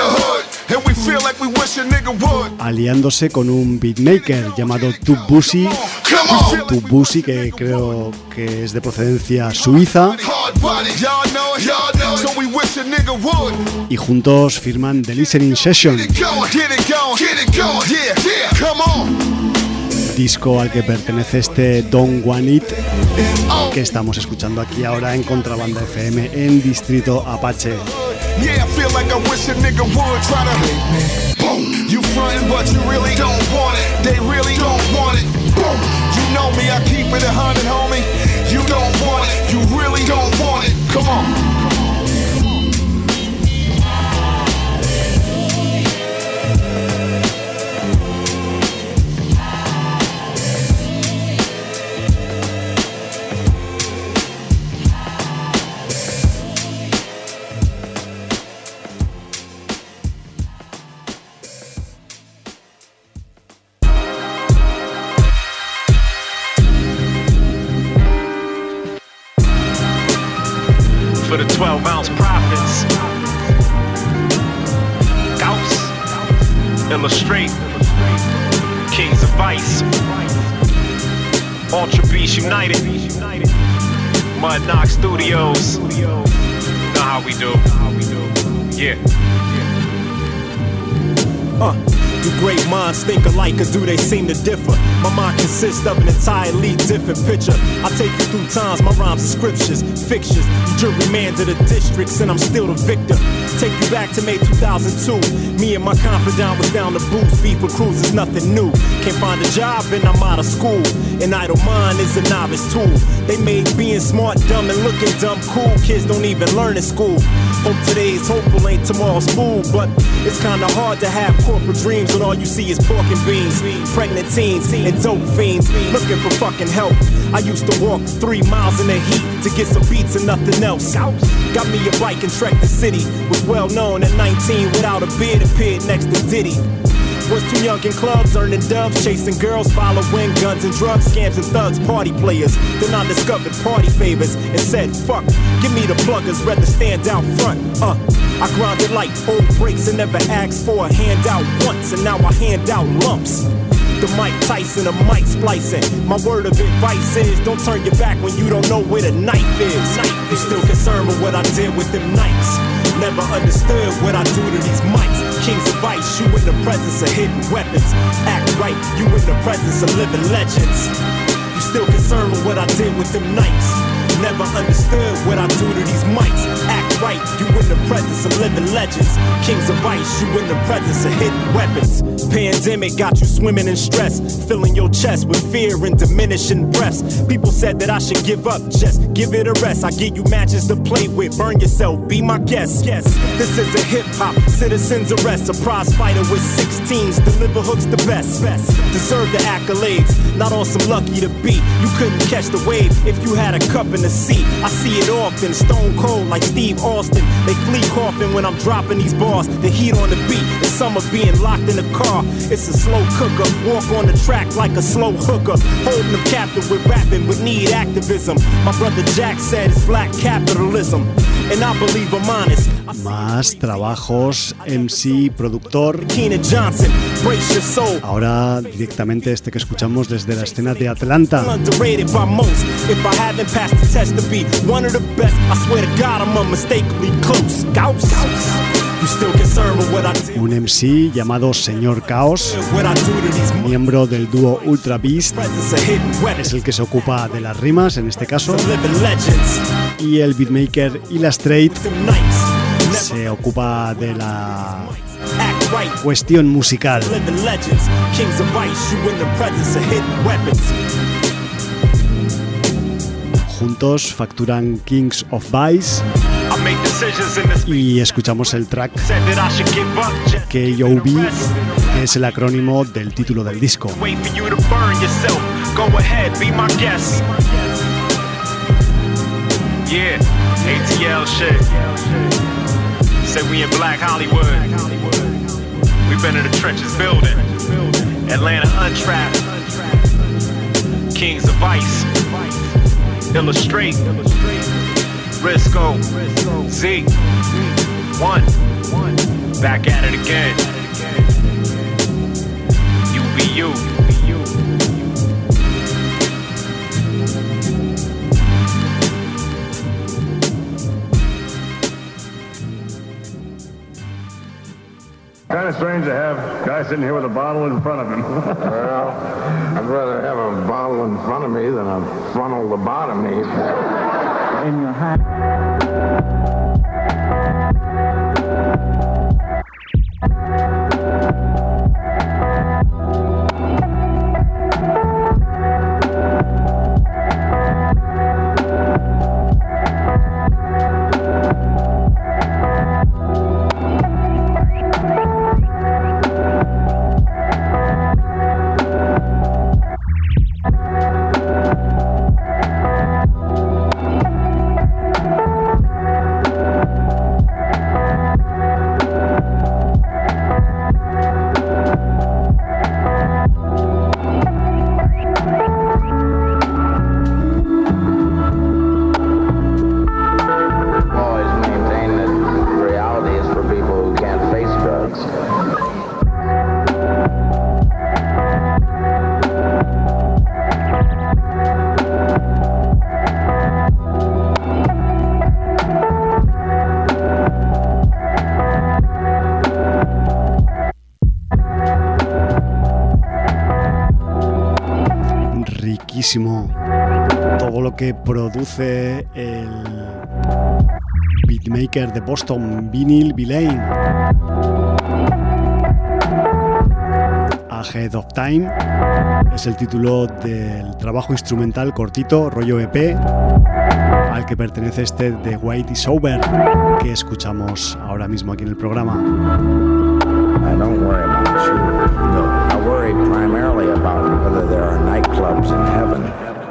S1: aliándose con un beatmaker llamado Too Boosie, Too Boosie, que creo que es de procedencia suiza, y juntos firman The Listening Session, disco al que pertenece este Don't Want It, que estamos escuchando aquí ahora en Contrabanda F M en Distrito Apache.
S18: Yeah, I feel like I wish a nigga would try to hate me. Boom. You frontin', but you really don't want it. They really don't want it. Boom. You know me, I keep it a hundred, homie. You don't want it. You really don't want it. Come on.
S19: For the twelve ounce profits. Gauss, Illustrate, Kings of Vice, Ultra Beast United, Mud Knock Studios. Know how we do. Yeah.
S20: Uh. Do great minds think alike, or do they seem to differ? My mind consists of an entirely different picture. I take you through times, my rhymes are scriptures, fixtures. You gerrymander the districts, and I'm still the victor. Take you back to May two thousand two. Me and my confidant was down the booth. Beef with crews is nothing new. Can't find a job, and I'm out of school. An idle mind is a novice tool. They made being smart, dumb, and looking dumb cool. Kids don't even learn in school. Hope today's hopeful ain't tomorrow's fool, but it's kinda hard to have corporate dreams when all you see is pork and beans, pregnant teens and dope fiends looking for fucking help. I used to walk three miles in the heat to get some beats and nothing else. Got me a bike and trekked the city. Was well known at nineteen without a beard, appeared next to Diddy. Was too young in clubs, earning dubs, chasing girls, following guns and drugs, scams and thugs, party players. Then I discovered party favors and said, fuck, give me the pluggers, rather stand out front. Uh, I grinded like old breaks and never asked for a handout once, and now I hand out lumps. The Mike Tyson of Mike splicing. My word of advice is, don't turn your back when you don't know where the knife is. You still concerned with what I did with them nights. Never understood what I do to these mics. Kings of Ice, you in the presence of hidden weapons. Act right, you in the presence of living legends. You still concerned with what I did with them nights. Never understood what I do to these mics. Act right, you in the presence of living legends. Kings of ice, you in the presence of hidden weapons. Pandemic got you swimming in stress, filling your chest with fear and diminishing breaths. People said that I should give up, just give it a rest. I give you matches to play with, burn yourself, be my guest. Yes, this is a hip-hop citizen's arrest. A prize fighter with sixteens, deliver hooks the best. Best deserve the accolades, not on some lucky to be. You couldn't catch the wave if you had a cup in the seat. I see it often, stone cold like Steve Austin. They flee coughing when I'm dropping these bars. The heat on the beat, the summer being locked in the car. It's a slow cooker, walk on the track like a slow hooker. Holding them captive with rapping, but need activism. My brother Jack said it's black capitalism, and I believe I'm honest.
S1: Más trabajos, M C, productor. Ahora directamente este que escuchamos desde la escena de Atlanta. Un M C llamado Señor Caos, miembro del dúo Ultra Beast, es el que se ocupa de las rimas en este caso, y el beatmaker Illustrate se ocupa de la cuestión musical. Juntos facturan Kings of Vice y escuchamos el track K O B, que es el acrónimo del título del disco.
S19: Yeah, A T L shit. Say we in Black Hollywood. We've been in the trenches building. Atlanta Untrapped. Kings of Ice. Illustrate. Risco. Z. One. Back at it again. U B U.
S21: Kind of strange to have a guy sitting here with a bottle in front of him.
S22: Well, I'd rather have a bottle in front of me than a funnel the bottom of me. In your hand.
S1: Todo lo que produce el beatmaker de Boston, Vinyl Villain. Ahead of Time es el título del trabajo instrumental cortito, rollo E P, al que pertenece este The White is Over, que escuchamos ahora mismo aquí en el programa.
S22: I don't worry about you. No. I worry primarily about whether there are nightclubs in heaven.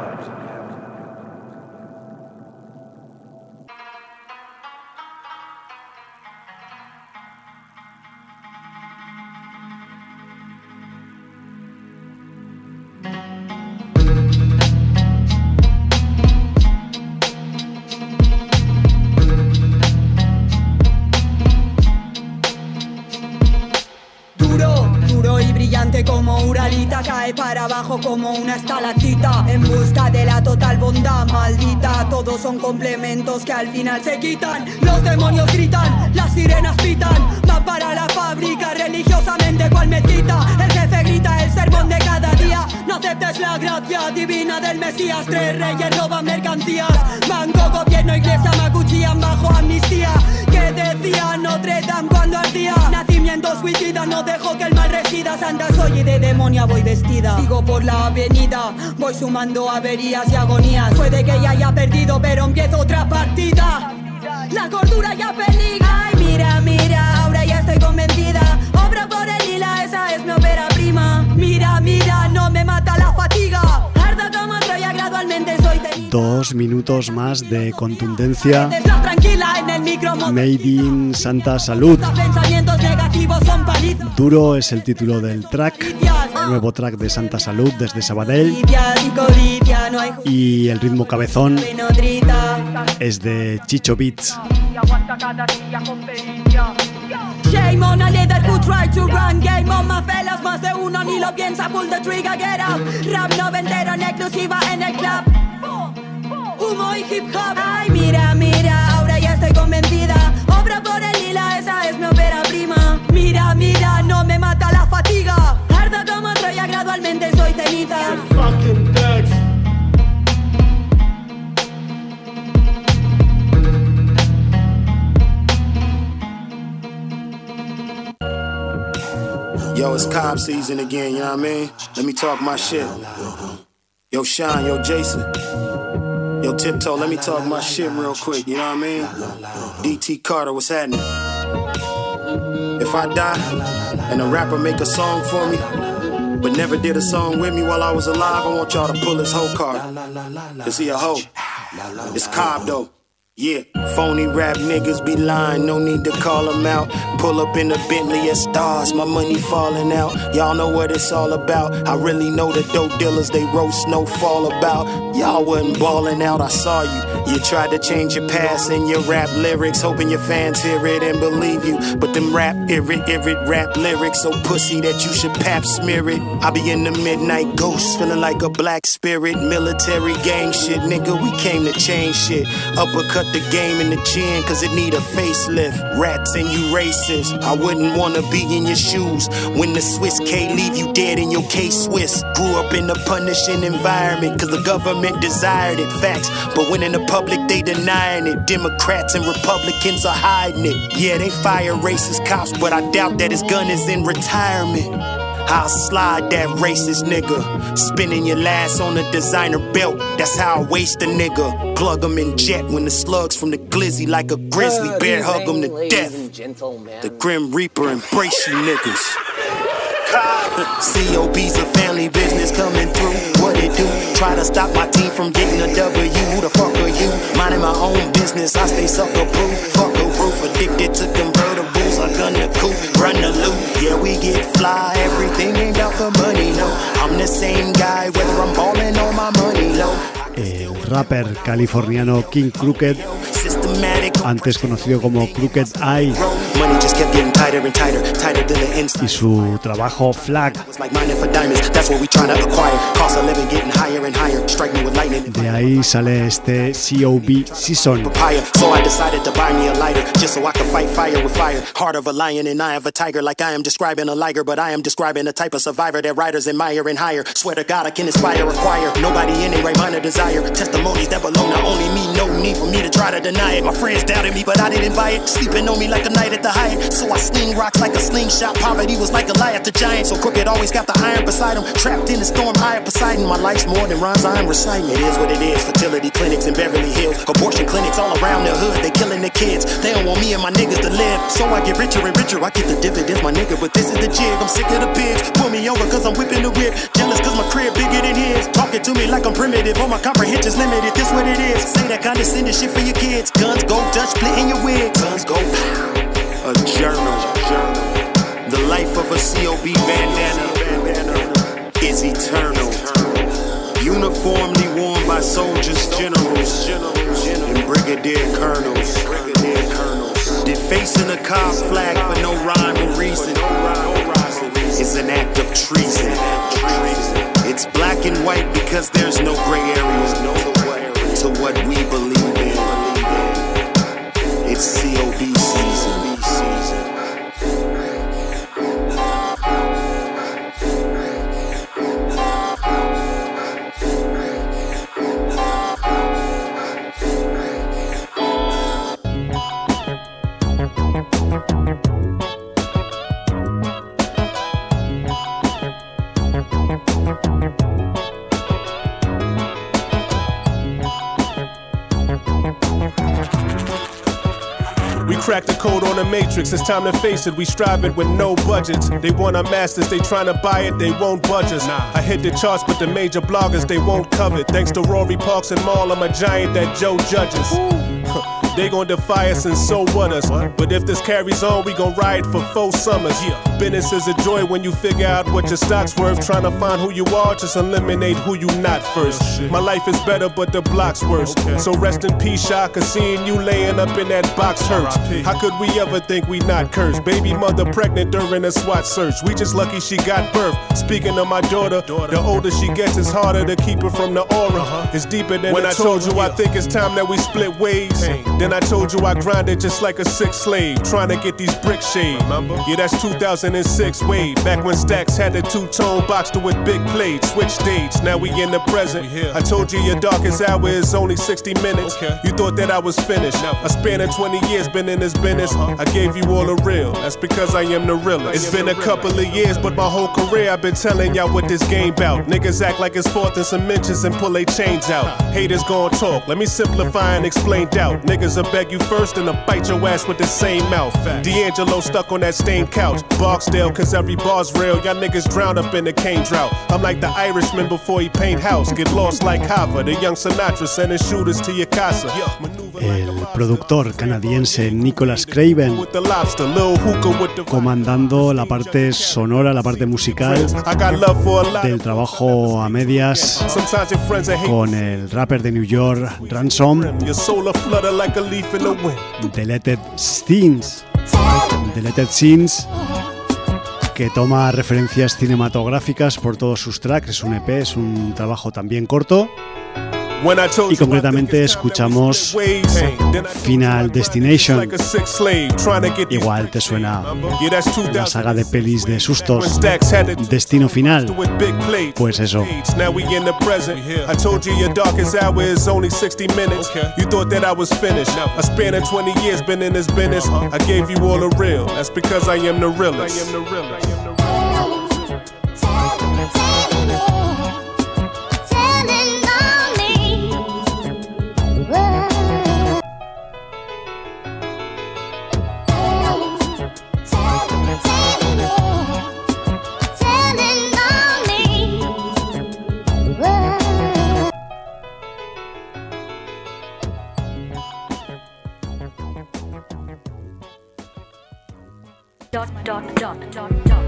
S23: Para abajo como una estalactita, en busca de la total bondad maldita. Todos son complementos que al final se quitan. Los demonios gritan, las sirenas pitan. Va para la fábrica religiosamente cual mezquita. El jefe grita el sermón de cada día. No aceptes la gracia divina del Mesías. Tres reyes roban mercancías. Van Gogh, gobierno, iglesia me acuchillan bajo amnistía. Que decía Notre Dame cuando ardía. Nacimiento suicida, no dejo que el mal resida. Santa soy y de demonia voy vestida. Sigo por la avenida, voy sumando averías y agonías. Puede que ya haya perdido, pero empiezo otra partida. La cordura ya peligra. Ay, mira, mira, ahora ya estoy convencida. Obra por el lila, esa es mi ópera prima. Mira, mira, no me mata la fatiga. Arda como Troya, gradualmente soy tenida.
S1: Dos minutos más de contundencia.
S23: Tranquila en el micro.
S1: Made in Santa Salud.
S23: Pensamientos negativos son palizas.
S1: Duro es el título del track. Nuevo track de Santa Salud desde Sabadell. Y el ritmo cabezón es de Chicho Beats.
S23: Shame on a leader who tried to run game on my fellas. Más de uno ni lo piensa, pull the trigger, get up. Rap noventero en exclusiva en el club. Humo y hip hop. Ay, mira, mira, ahora ya estoy convencida. Obra por el lila, esa es mi ópera prima. Mira, mira, no me mata la fatiga. Arda como Troya, gradualmente soy ceniza.
S3: Yo, it's Cobb season again, you know what I mean? Let me talk my shit. Yo, Sean, yo, Jason. Yo, Tiptoe, let me talk my shit real quick, you know what I mean? D T Carter, what's happening? If I die and a rapper make a song for me, but never did a song with me while I was alive, I want y'all to pull his whole card. Cause he a hoe. It's Cobb though. Yeah, phony rap niggas be lying, no need to call them out. Pull up in a Bentley at stars, my money falling out. Y'all know what it's all about. I really know the dope dealers, they roast no fall about. Y'all wasn't balling out, I saw you. You tried to change your past and your rap lyrics, hoping your fans hear it and believe you. But them rap, irrit, irrit rap lyrics, so pussy that you should pap smear it. I be in the midnight ghost, feeling like a black spirit. Military gang shit, nigga, we came to change shit. Uppercut the game in the chin, cause it need a facelift. Rats and you racist, I wouldn't wanna be in your shoes when the Swiss K leave you dead in your K-Swiss. Grew up in a punishing environment, cause the government desired it, facts. But when in the public they denying it. Democrats and Republicans are hiding it. Yeah, they fire racist cops, but I doubt that his gun is in retirement. I'll slide that racist nigga, spinning your last on a designer belt. That's how I waste a nigga. Plug him in jet when the slugs from the glizzy like a grizzly bear hug him to death. The Grim Reaper embrace you niggas. C O B's a family business coming through. What it do? Try to stop my team from getting a W. Who the fuck are you? Minding my own business, I stay sucker proof. Fucker proof, addicted to convertibles. I gun the coupe, run the loop. Yeah, we get fly, everything ain't about the money, no. I'm the same guy, whether I'm balling on my money, low.
S1: El rapper californiano King Crooked, antes conocido como Crooked Eye, y su trabajo Flag. De ahí sale este C O B Season.
S3: Heart of a lion and eye of a tiger, like I am describing a liger, but I am describing a type of survivor that writers admire and hire. Swear to God I can inspire, acquire. Nobody in it right mind a desire. Testimonies that belong not only me, no need for me to try to deny it. My friends doubted me, but I didn't buy it. Sleeping on me like a night at the Hyatt. So I sling rocks like a slingshot. Poverty was like a lie at the giant. So Crooked always got the iron beside him. Trapped in the storm, high at Poseidon. My life's more than rhymes I am reciting. It is what it is. Fertility clinics in Beverly Hills. Abortion clinics all around the hood. They killing the kids. They don't want me and my niggas to live. So I get richer and richer. I get the dividends, my nigga. But this is the jig. I'm sick of the pigs. Pull me over cause I'm whipping the whip. Jealous cause my crib bigger than his. Talking to me like I'm primitive. All my comprehension's limited. This what it is. Say that condescending shit for your kids. Guns go Dutch, split in your wig. Guns go pow. A journal. The life of a C O B bandana is eternal. Uniformly worn by soldiers, generals, and brigadier colonels. Defacing a Cobb flag for no rhyme or reason is an act of treason. It's black and white because there's no gray area to what we believe in. It's C O B season.
S20: We cracked the code on the matrix, it's time to face it. We strive it with no budgets. They want our masters, they tryna buy it, they won't budge us. I hit the charts, but the major bloggers, they won't covet. Thanks to Rory Parks and Maul, I'm a giant that Joe judges. They gon' defy us and so what us. But if this carries on, we gon' ride for four summers. Business is a joy when you figure out what your stock's worth. Trying to find who you are, just eliminate who you not first. My life is better, but the block's worse. So rest in peace, Shaka, seeing you laying up in that box hurts. How could we ever think we not cursed? Baby mother pregnant during a SWAT search. We just lucky she got birth. Speaking of my daughter, the older she gets, it's harder to keep her from the aura. It's deeper than when I told you I think it's time that we split ways. Then I told you I grinded just like a sick slave, trying to get these bricks shaved. Yeah, that's two thousand six, way back when Stax had the two-tone boxer with big plates. Switch dates, now we in the present. I told you your darkest hour is only sixty minutes. You thought that I was finished. I spent twenty years been in this business. I gave you all the real, that's because I am the realest. It's been a couple of years, but my whole career I've been telling y'all what this game bout. Niggas act like it's fourth and some inches and pull they chains out. Haters gon' talk, let me simplify and explain doubt. Niggas will beg you first and I'll bite your ass with the same mouth. D'Angelo stuck on that stained couch. Barksdale, cause every bar's real. Y'all niggas drowned up in the cane drought. I'm like the Irishman before he paint house. Get lost like Hava, the young Sinatra sending shooters to your casa.
S1: El productor canadiense Nicholas Craven comandando la parte sonora, la parte musical del trabajo a medias con el rapper de New York Ransom, Deleted Scenes. Deleted Scenes, que toma referencias cinematográficas por todos sus tracks. Es un E P, es un trabajo también corto. Y concretamente escuchamos Final Destination. Igual te suena la saga de pelis de sustos, Destino Final. Pues eso.
S2: Dot, dot, dot, dot, dot.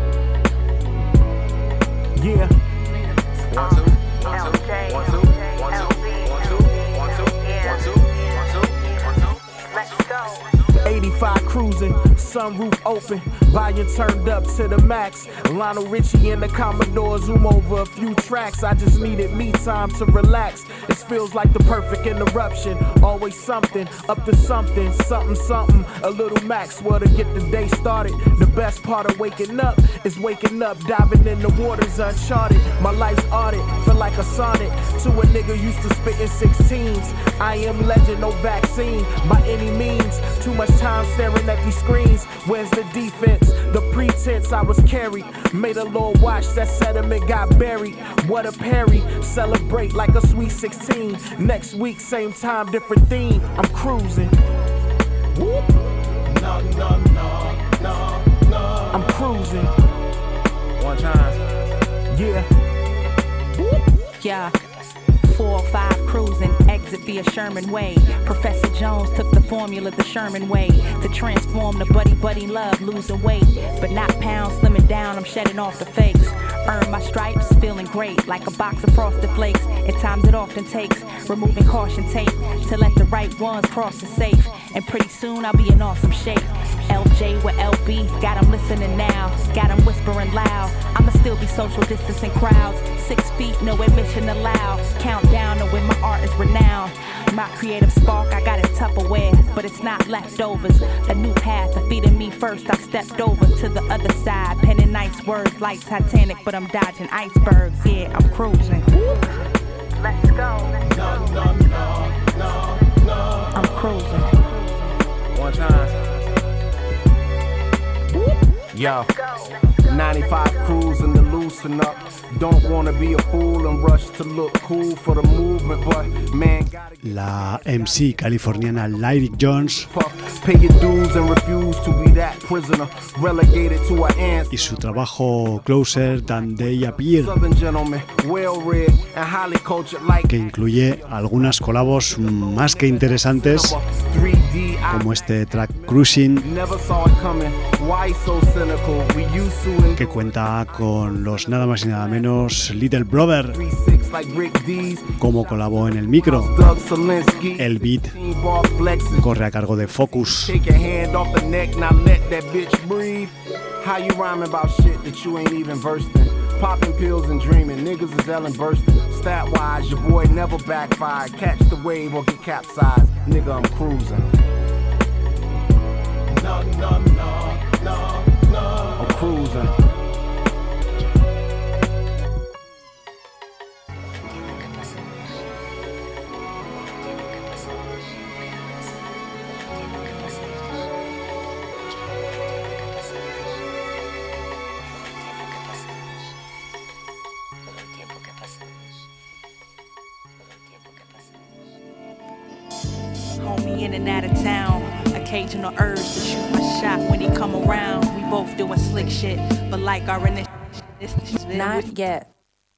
S4: Yeah. One, two, one, two, one, two, one, two, one, two, one, two, one, two, one, two, one, two. Let's go. eighty-five cruising, sunroof open, volume turned up to the max. Lionel Richie and the Commodore zoom over a few tracks. I just needed me time to relax. This feels like the perfect interruption. Always something, up to something, something, something. A little Maxwell to get the day started. The best part of waking up is waking up, diving in the waters uncharted. My life's audit, feel like a sonnet to a nigga used to spit in sixteens. I am legend, no vaccine by any means. Too much time staring at these screens. Where's the defense? The pretense I was carried. Made a little watch, that sediment got buried. What a parry. Celebrate like a sweet sixteen. Next week, same time, different theme. I'm cruising. Whoop. No, no, no, no, no. I'm cruising. One time. Yeah.
S2: Whoop. Yeah. four oh five cruising, exit via Sherman Way. Professor Jones took the formula the Sherman way to transform the buddy-buddy love, losing weight. But not pounds, slimming down, I'm shedding off the fakes. Earn my stripes, feeling great, like a box of Frosted Flakes. At times it often takes removing caution tape to let the right ones cross the safe. And pretty soon I'll be in awesome shape. L J with L B, got them listening now, got them whispering loud. I'ma still be social distancing crowds. Six feet, no admission allowed. Countdown to when my art is renowned. My creative spark, I got it Tupperware, but it's not leftovers. A new path of feeding me first. I stepped over to the other side, penning nice words like Titanic, but I'm dodging icebergs. Yeah, I'm cruising. Let's go. No, no, no, no, no. I'm cruising.
S4: One time. Yo, ninety-five cruising to loosen up. Don't wanna be a fool and rush to look cool for the movement, but man,
S1: la M C californiana Lyric Jones
S4: pay your dues and refuse to be that prisoner, relegated to our ants.
S1: Y su trabajo Closer Than They Appear, que incluye algunas colabos más que interesantes, como este track Cruising, que cuenta con los nada más y nada menos Little Brother como colabo en el micro. El beat corre a cargo de Focus.
S4: How you rhyming about shit that you ain't even versed in? Popping pills and dreaming, niggas is Ellen bursting. Stat wise, your boy never backfired. Catch the wave or get capsized. Nigga, I'm cruising. No, no, no, no, no. I'm cruising.
S2: Homie in and out of town, occasional urge to shoot my shot when he come around. We both doing slick shit, but like our initial.
S5: Not yet.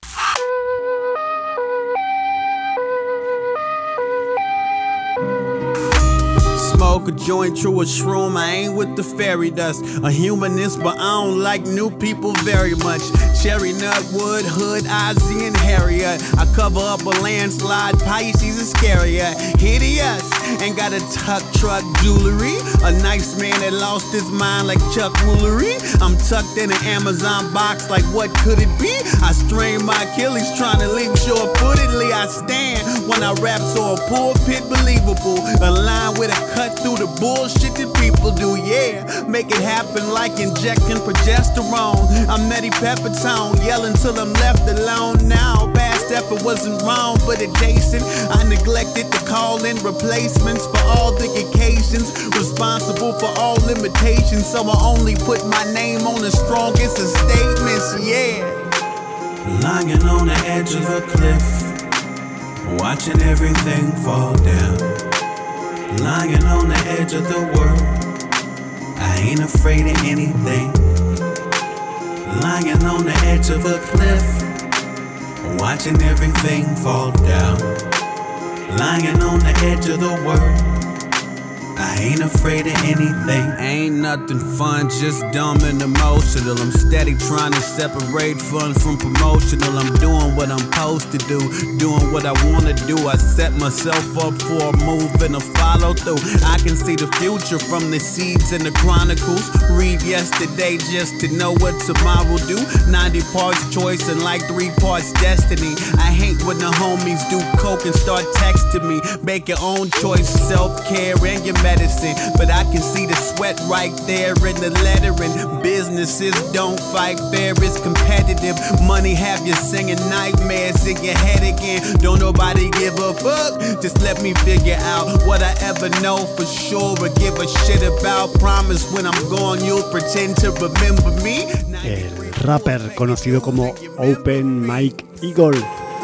S6: Smoke a joint, true a shroom, I ain't with the fairy dust. A humanist, but I don't like new people very much. Cherry nut, wood, hood, Ozzy and Harriet. I cover up a landslide, Pisces and scarier. Hideous, ain't got a tuck truck jewelry. A nice man that lost his mind like Chuck Woolery. I'm tucked in an Amazon box like what could it be? I strain my Achilles trying to leap sure-footedly. I stand when I rap so a pulpit believable. A line with a cut through the bullshit that people do, yeah. Make it happen like injecting progesterone. I'm Eddie Peppertone, yelling till I'm left alone now. Past effort wasn't wrong, but adjacent. I neglected to call in replacements for all the occasions. Responsible for all limitations, so I only put my name on the strongest of statements, yeah.
S7: Lying on the edge of a cliff, watching everything fall down. Lying on the edge of the world, I ain't afraid of anything. Lying on the edge of a cliff, watching everything fall down. Lying on the edge of the world, I ain't afraid of anything.
S6: Ain't nothing fun, just dumb and emotional. I'm steady trying to separate fun from promotional. I'm doing what I'm supposed to do, doing what I wanna do. I set myself up for a move and a follow through. I can see the future from the seeds and the chronicles. Read yesterday just to know what tomorrow do. ninety parts choice and like three parts destiny. I hate when the homies do coke and start texting me. Make your own choice, self-care and your medicine, but I can see the sweat right there in the lettering. Businesses don't fight fair, it's competitive. Money have you singing nightmares in your head again. Don't nobody give a fuck, just let me figure out what I ever know for sure or give a shit about. Promise when I'm gone you'll pretend to remember me.
S1: El rapper conocido como Open Mike Eagle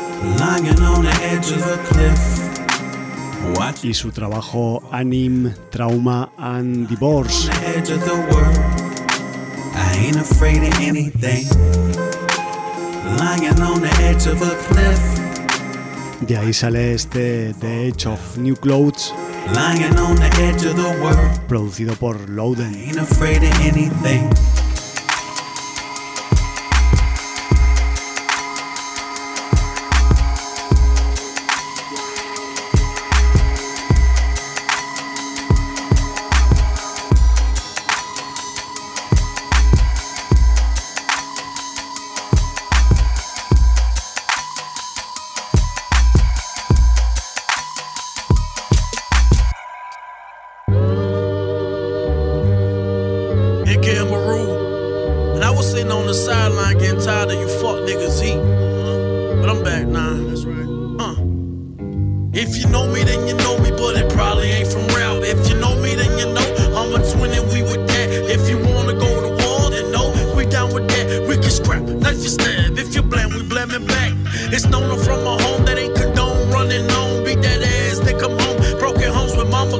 S1: y su trabajo Anim, Trauma and Divorce.
S7: I ain't afraid of anything. Lying on the edge of a cliff.
S1: De ahí sale este The Edge of New Clothes,
S7: Lying on the edge of the world.
S1: producido por Louden.
S7: I ain't afraid of anything.
S24: If you know me, then you know I'm a twin and we with that. If you wanna go to war, then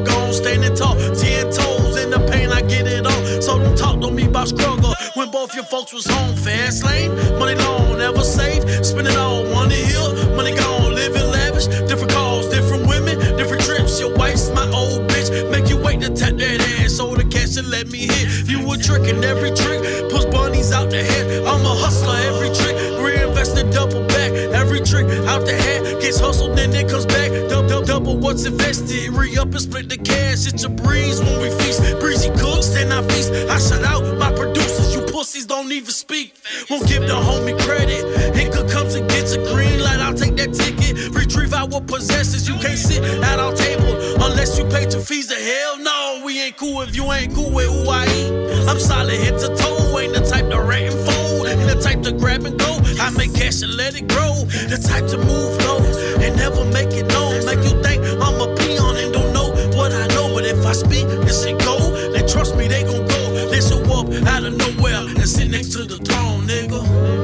S8: still gone, standing tall, ten toes in the pain, I get it on. So don't talk to me about struggle when both your folks was home. Fast lane, money long, never save, spend it all. Money here, money gone, living lavish. Different cars, different women, different trips. Your wife's my old bitch, make you wait to tap that ass. So the cash and let me hit. You were tricking every trick, push bunnies out the head. I'm a hustler, every trick, reinvest and double back. Every trick out the head gets hustled, then it comes back. Double, double, double what's invested, re-up and split the cash. It's a breeze when we feast, breezy cooks, then I feast. I shout out my producers, you pussies don't even speak. Won't give the homie credit. Hinka comes and gets a green light, I'll take that ticket. Retrieve our possessions, you can't sit at our table unless you pay two fees to hell. No, we ain't cool if you ain't cool with who I am. I'm solid head to toe, ain't the type to rat and fold, ain't the type to grab and go. I make cash and let it grow, the type to move low and never make it known. Make you think I'm a peon and don't know what I know. But if I speak and say go, then trust me, they gon' go. They show up out of nowhere and sit next to the throne, nigga.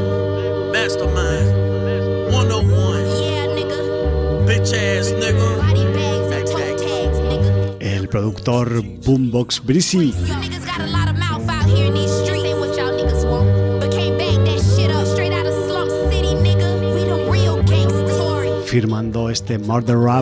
S8: Mastermind, one oh one. Yeah, nigga. Bitch ass nigga.
S1: El productor Boombox Breezy. Firmando este Murder Rap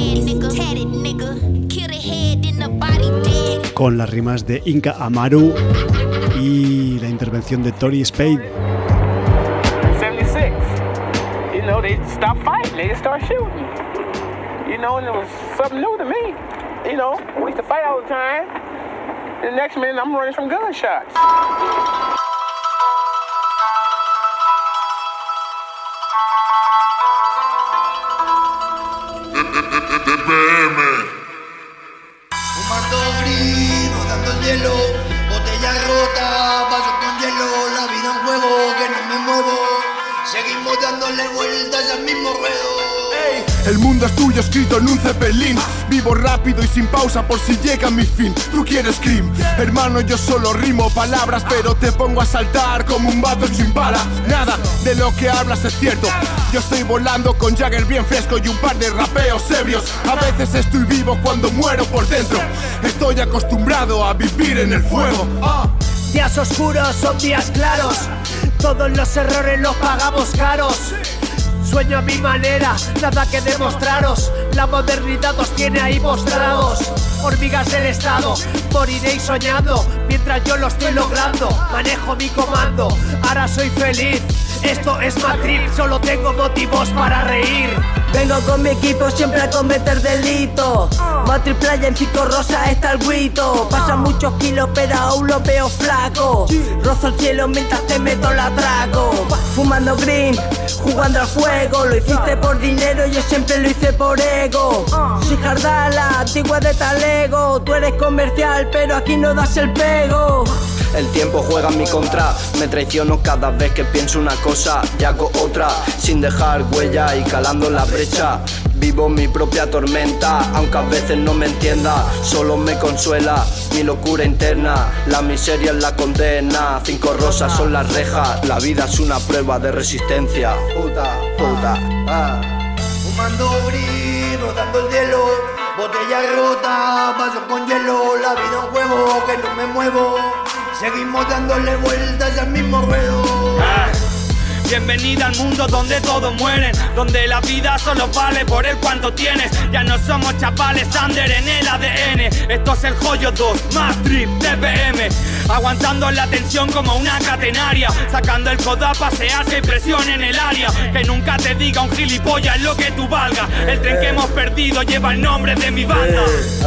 S1: con las rimas de Inca Amaru y la intervención de Tori Spade.
S9: seventy-six, you know, they stopped fighting, they start shooting, you know, and it was something new to me, you know, we used to fight all the time, the next minute I'm running from gunshots.
S11: Fumando gris, rodando el hielo, botella rota, vaso con hielo, la vida en juego que no me muevo, seguimos dándole vueltas al mismo ruedo.
S18: Ey, el mundo es tuyo escrito en un cepelín, vivo rápido y sin pausa por si llega mi fin. Tú quieres cream, hermano, yo solo rimo palabras, pero te pongo a saltar como un vato sin pala. Nada de lo que hablas es cierto, yo estoy volando con Jagger bien fresco y un par de rapeos ebrios. A veces estoy vivo cuando muero por dentro, estoy acostumbrado a vivir en el fuego. Ah.
S24: Días oscuros son días claros, todos los errores los pagamos caros. Sueño a mi manera, nada que demostraros, la modernidad os tiene ahí postrados. Hormigas del estado, moriréis soñando, mientras yo lo estoy logrando. Manejo mi comando, ahora soy feliz. Esto es Madrid, solo tengo motivos para reír.
S23: Vengo con mi equipo siempre a cometer delitos. Matri Playa en Pico Rosa está el guito. Pasan muchos kilos pero aún lo veo flaco. Rozo el cielo mientras te meto la atraco. Fumando green, jugando al fuego. Lo hiciste por dinero, yo siempre lo hice por ego. Soy Jardala, antigua de talego. Tú eres comercial pero aquí no das el pego.
S25: El tiempo juega en mi contra, me traiciono cada vez que pienso una cosa y hago otra, sin dejar huella y calando la brecha. Vivo mi propia tormenta, aunque a veces no me entienda, solo me consuela mi locura interna. La miseria es la condena, cinco rosas son las rejas, la vida es una prueba de resistencia. Puta, puta, ah.
S11: Fumando gris, rodando el hielo, botella rota, vaso con hielo, la vida un juego que no me muevo. Seguimos dándole vueltas al mismo ruedo.
S26: Ah, bienvenida al mundo donde todos mueren, donde la vida solo vale por el cuanto tienes. Ya no somos chavales under en el A D N. Esto es el Joyo dos, más trip, T P M. Aguantando la tensión como una catenaria, sacando el codo a pasear si hay presión en el área. Que nunca te diga un gilipollas lo que tú valga. El tren que hemos perdido lleva el nombre de mi banda.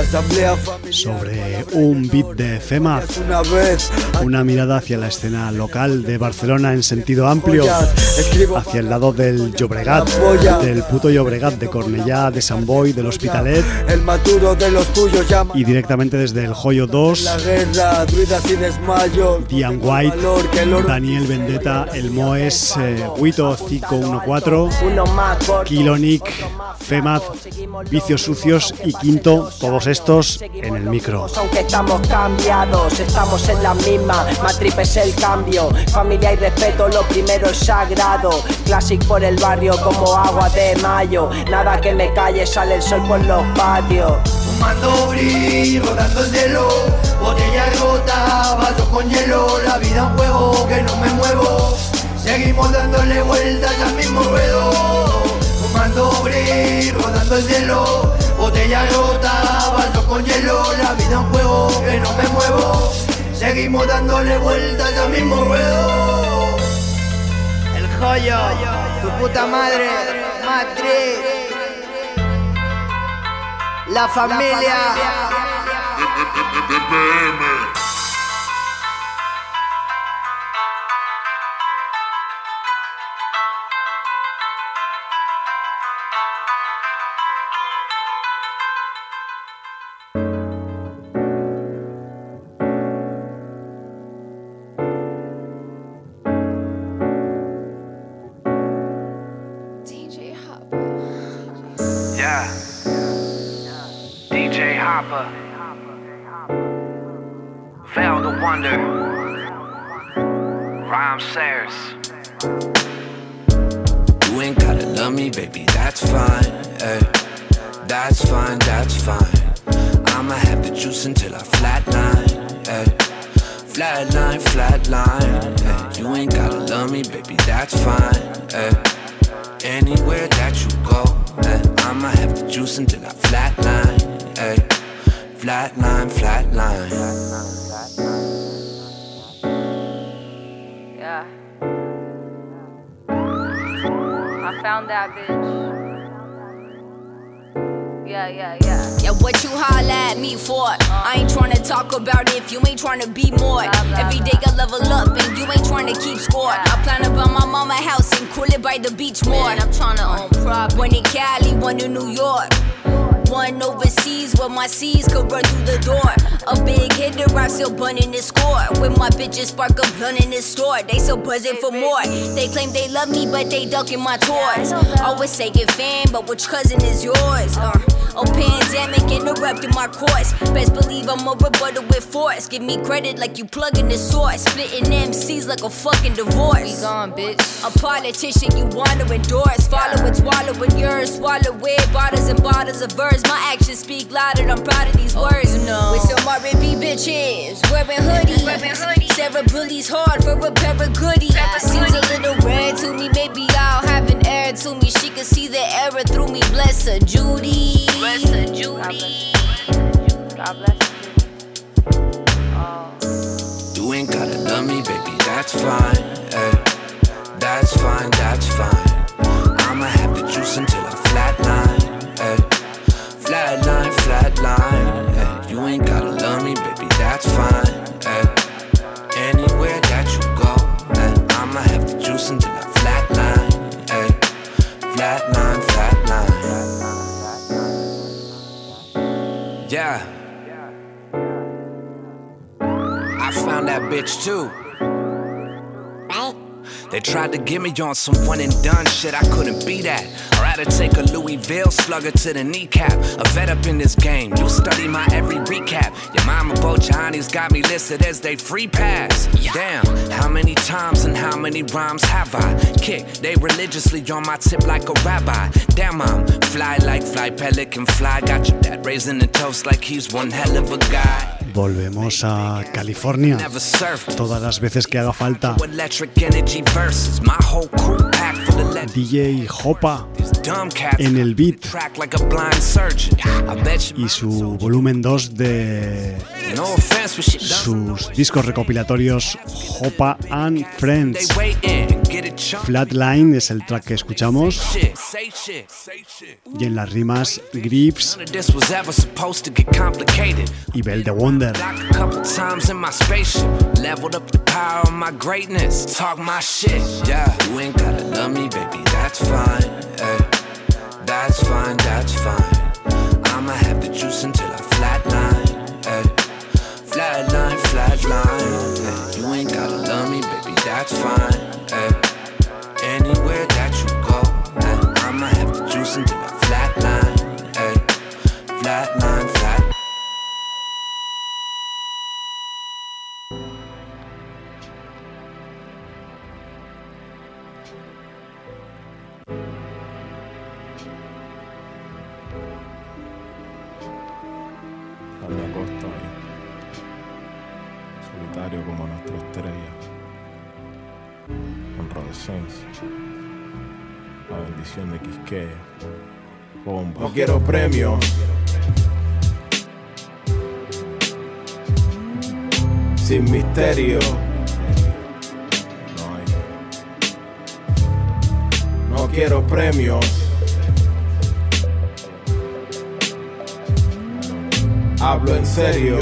S1: Sobre un beat de Femaz, una mirada hacia la escena local de Barcelona en sentido amplio, hacia el lado del Llobregat, del puto Llobregat, de Cornellá, de Sant Boi, del Hospitalet,
S11: el maturo de los tuyos llama.
S1: Y directamente desde el Joyo dos,
S11: la guerra, druidas y desmayo,
S1: Dian White, Daniel Vendetta, El Moes, eh, Wito cinco uno cuatro, Kilonic, Femaz, Vicios Sucios y Quinto, todos estos en el micro.
S23: Aunque estamos cambiados, estamos en la misma. Matrip es el cambio, familia y respeto, lo primero es sagrado. Classic por el barrio como agua de mayo. Nada que me calle, sale el sol por los patios.
S11: fumando bris, rodando el cielo, botella rota, vaso con hielo, la vida un juego que no me muevo, seguimos dándole vueltas al mismo ruedo, fumando bris, rodando el cielo, botella rota, vaso con hielo, la vida un juego que no me muevo, seguimos dándole vueltas al mismo ruedo.
S10: El joyo, tu puta madre, Matrix, la familia.
S12: Veil the Wonder, Rhyme Sayers.
S13: You ain't gotta love me, baby, that's fine, ay. That's fine, that's fine. I'ma have the juice until I flatline, ay. Flatline, flatline, ay. You ain't gotta love me, baby, that's fine, ay. Anywhere that you go, ay. I'ma have the juice until I flatline, ay. Flatline, flatline.
S5: Yeah. I found that bitch. Yeah, yeah, yeah.
S14: Yeah, what you holla at me for? I ain't tryna talk about it if you ain't tryna be more. Every day I level up and you ain't tryna keep score. I plan to buy my mama house and cool it by the beach more. I'm tryna own prop. One in Cali, one in New York. One overseas where my C's could run through the door. A big hitter, I still bunning this score. With my bitches spark a blunt in this store. They still buzzing for more. They claim they love me, but they ducking my tours. Always say get fan, but which cousin is yours? Uh, oh, pandemic interrupting my course. Best believe I'm a rebuttal with force. Give me credit like you plugging the source. Splitting M Cs like a fucking divorce. We gone, bitch. A politician you wanna endorse. Follow it, swallow it, yours. Swallow it, bottles and bottles of verse. My actions speak louder, I'm proud of these words. You know. With some R and B bitches, wearing hoodies. Wearing hoodies. Sarah bullies hard for a pair of goodies. Seems a little red to me, maybe I'll have an heir to me. She can see the error through me. Bless her, Judy. Bless her, Judy.
S5: God bless you.
S13: Oh. You ain't gotta love me, baby, that's fine, ay. That's fine, that's fine. I'ma have the juice until I flatline, ay. Flatline, flatline, ay. You ain't gotta love me, baby, that's fine, ay. Anywhere that you go, ay. I'ma have the juice until I flatline, ay. Flatline, flatline. Yeah. I found that bitch too. They tried to get me on some one and done shit, I couldn't be that. I'd rather take a Louisville slugger to the kneecap. A vet up in this game, you study my every recap. Your mama Bojani's got me listed as they free pass. Damn, how many times and how many rhymes have I kicked? They religiously on my tip like a rabbi. Damn, I'm fly like fly, pelican fly. Got your dad raising the toast like he's one hell of a guy.
S1: Volvemos a California todas las veces que haga falta. D J Hopa en el beat y su volumen dos de sus discos recopilatorios Hopa and Friends. Flatline es el track que escuchamos y en las rimas Grips y Veil the Wonder.
S13: A couple times in my spaceship, leveled up the power of my greatness. Talk my shit, yeah. You ain't gotta love me, baby, that's fine, ay. That's fine, that's fine. I'ma have the juice until I flatline, ay. Flatline, flatline, ay. You ain't gotta love me, baby, that's fine, ay. Anywhere that you go, ay. I'ma have the juice until I flatline, ay. Flatline, flatline.
S15: Randy Acosta ahí, solitario como nuestra estrella, con Rodescence, la bendición de Quisqueya, bomba. No quiero premios, sin misterio. No hay. No quiero premios. Hablo en serio.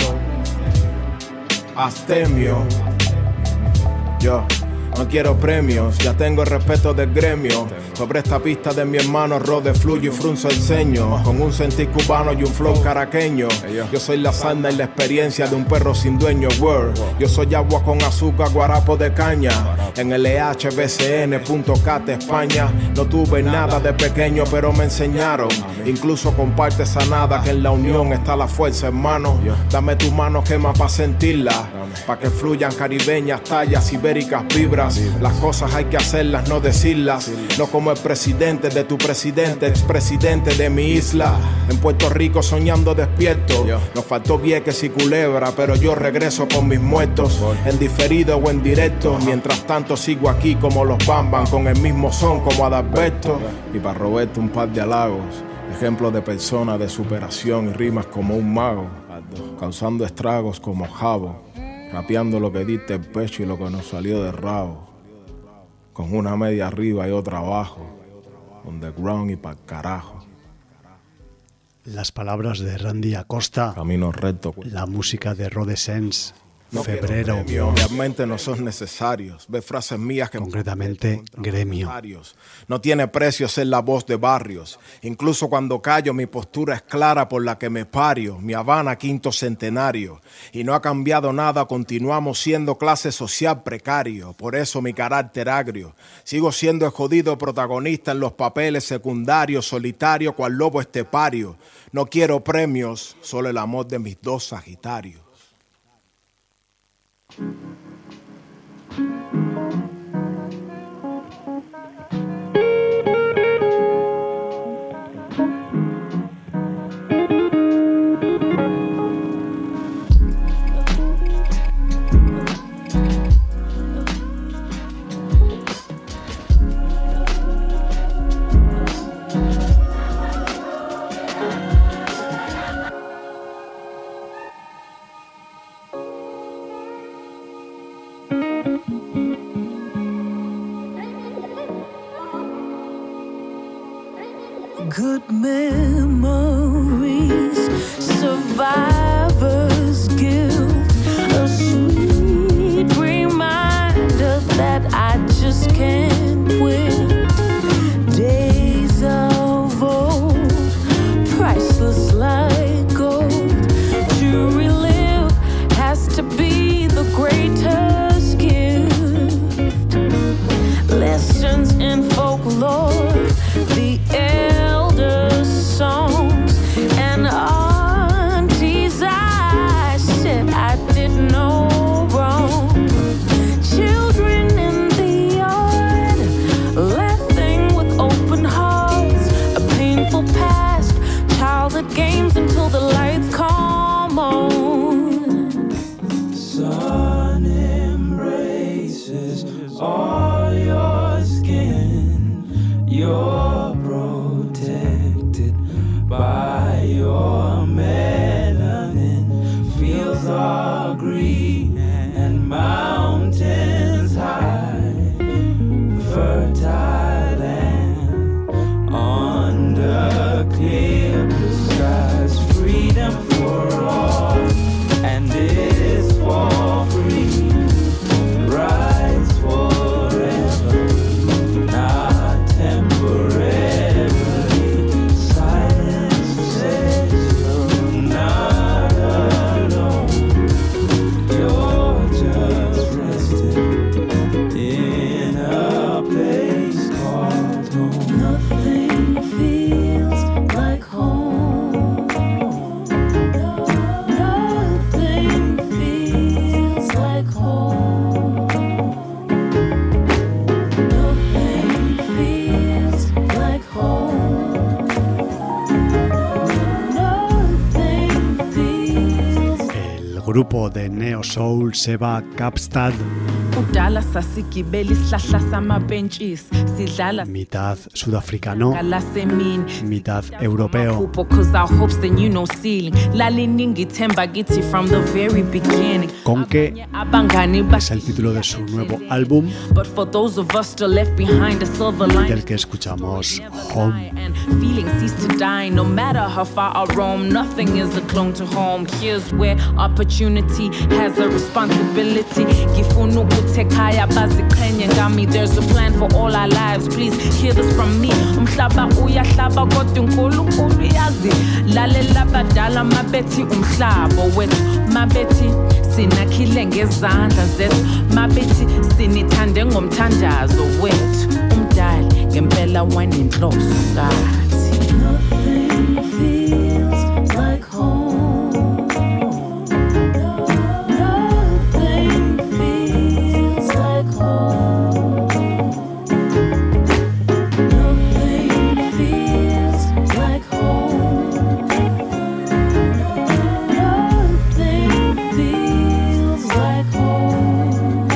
S15: Astemio. Yo no quiero premios, ya tengo el respeto del gremio. Sobre esta pista de mi hermano Rode fluyo y frunzo el ceño, con un sentir cubano y un flow caraqueño. Yo soy la sanda y la experiencia de un perro sin dueño. Word. Yo soy agua con azúcar, guarapo de caña. En el E H B C N punto cat España. No tuve nada de pequeño pero me enseñaron. Incluso comparte esa nada, que en la unión está la fuerza, hermano. Dame tu mano quema pa' sentirla, pa' que fluyan caribeñas, tallas, ibéricas, vibras. Las cosas hay que hacerlas, no decirlas. No como el presidente de tu presidente, expresidente de mi isla. En Puerto Rico soñando despierto. Nos faltó Vieques y Culebra, pero yo regreso con mis muertos, en diferido o en directo. Mientras tanto sigo aquí como los Bamban, con el mismo son como Adalberto. Y para Roberto un par de halagos, ejemplo de persona de superación y rimas como un mago, causando estragos como Jabo, rapeando lo que diste el pecho y lo que nos salió de rabo, con una media arriba y otra abajo, underground y pa'l carajo.
S1: Las palabras de Randy Acosta,
S15: camino recto,
S1: la música de Rodescence.
S15: No
S1: Febrero.
S15: Realmente no son necesarios. Ve frases mías que
S1: concretamente gremio.
S15: No tiene precio ser la voz de barrios. Incluso cuando callo mi postura es clara por la que me pario. Mi Habana quinto centenario. Y no ha cambiado nada, continuamos siendo clase social precario. Por eso mi carácter agrio. Sigo siendo el jodido protagonista en los papeles secundarios, solitario cual lobo estepario. No quiero premios, solo el amor de mis dos sagitarios.
S16: Good memories, survivor's guilt, a sweet reminder that I just can't quit. Days of old, priceless like gold. To relive has to be the greatest gift. Lessons in folklore, the elder songs and aunties
S1: grupo de Neo Soul Seba Kapstad,
S3: kudala sasigibela isihlahla samabhentshisi sidlala
S1: mitad sudafricano,
S3: ngalasemini
S1: mitad europeo.
S3: because our hopes then you know ceiling laliningi themba kithi from the very beginning
S1: Conque
S3: abangani
S1: es el título de su nuevo álbum,
S3: but for those of us still left behind a silver line
S1: del que escuchamos Home.
S3: and feelings cease to die no matter how far I roam nothing is a clone to home here's where opportunity has a responsibility gifuna ukuthekhaya baziqhenye ngami there's a plan for all our lives please hear this from me umhlaba uyahlaba kodwa uNkulunkulu uyazi lalela badala mabethi umhlaba wethu mabethi sinakhile ngezandla zethu mabethi sinithande ngomthandazo wethu umdali ngempela wanenhloso ngathi
S16: Nothing feels like home. Nothing feels like home. Nothing feels like home. Nothing feels like home.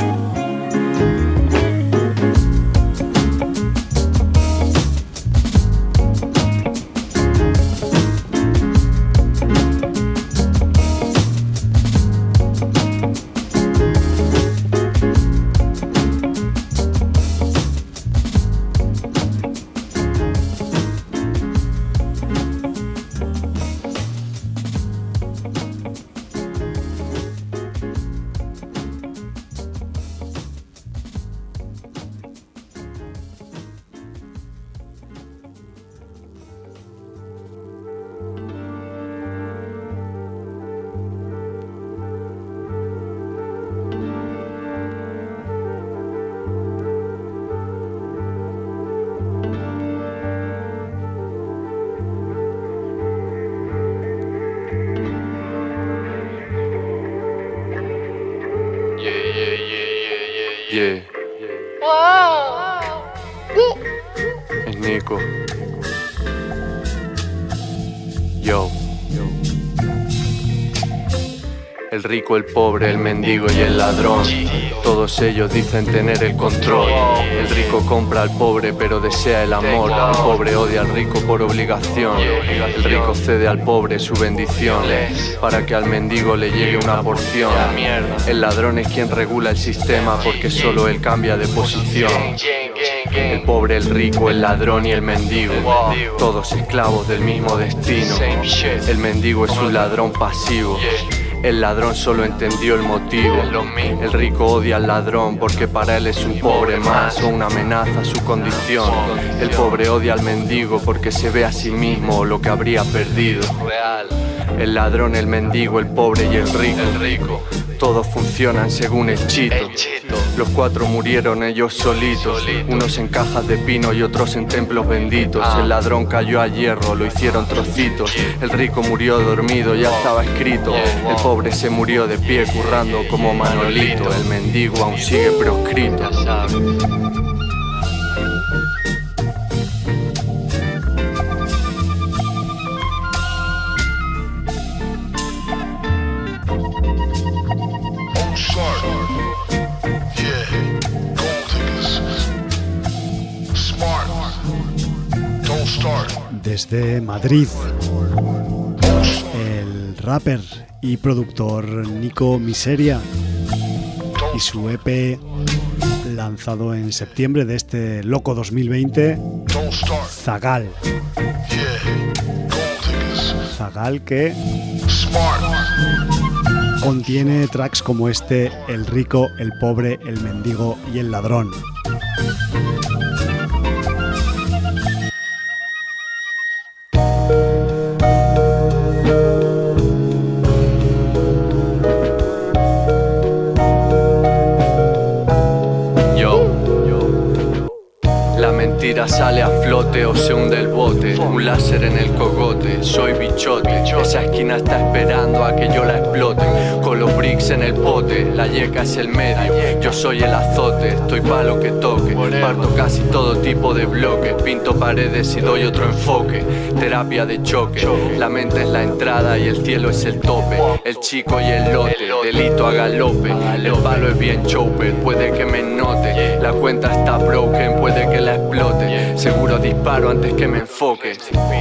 S17: Yeah. Es Nico. Yo. El rico, el pobre, el mendigo y el ladrón. Todos ellos dicen tener el control. El rico compra al pobre pero desea el amor. El pobre odia al rico por obligación. El rico cede al pobre su bendición para que al mendigo le llegue una porción. El ladrón es quien regula el sistema porque solo él cambia de posición. El pobre, el rico, el ladrón y el mendigo, todos esclavos del mismo destino. El mendigo es un ladrón pasivo. El ladrón solo entendió el motivo. El rico odia al ladrón porque para él es un pobre más o una amenaza a su condición. El pobre odia al mendigo porque se ve a sí mismo lo que habría perdido. El ladrón, el mendigo, el pobre y el rico, todos funcionan según el chito. Los cuatro murieron ellos solitos, unos en cajas de pino y otros en templos benditos. El ladrón cayó a hierro, lo hicieron trocitos. El rico murió dormido, ya estaba escrito. El pobre se murió de pie currando como Manolito. El mendigo aún sigue proscrito.
S1: Desde Madrid, el rapper y productor Nico Miseria y su E P lanzado en septiembre de este loco dos mil veinte, Zagal. Zagal que contiene tracks como este, El rico, el pobre, el mendigo y el ladrón.
S17: vida sale a flote o se hunde el bote. Un láser en el cogote, soy bichote. Esa esquina está esperando a que yo la explote. Con los bricks en el pote, la yeca es el medio. Yo soy el azote, estoy pa' lo que toque. Parto casi todo tipo de bloques. Pinto paredes y doy otro enfoque. Terapia de choque, la mente es la entrada y el cielo es el tope. El chico y el lote, delito a galope. El palo es bien chopper, puede que me note. La cuenta está broken, puede que la explote. Seguro disparo antes que me enfoque.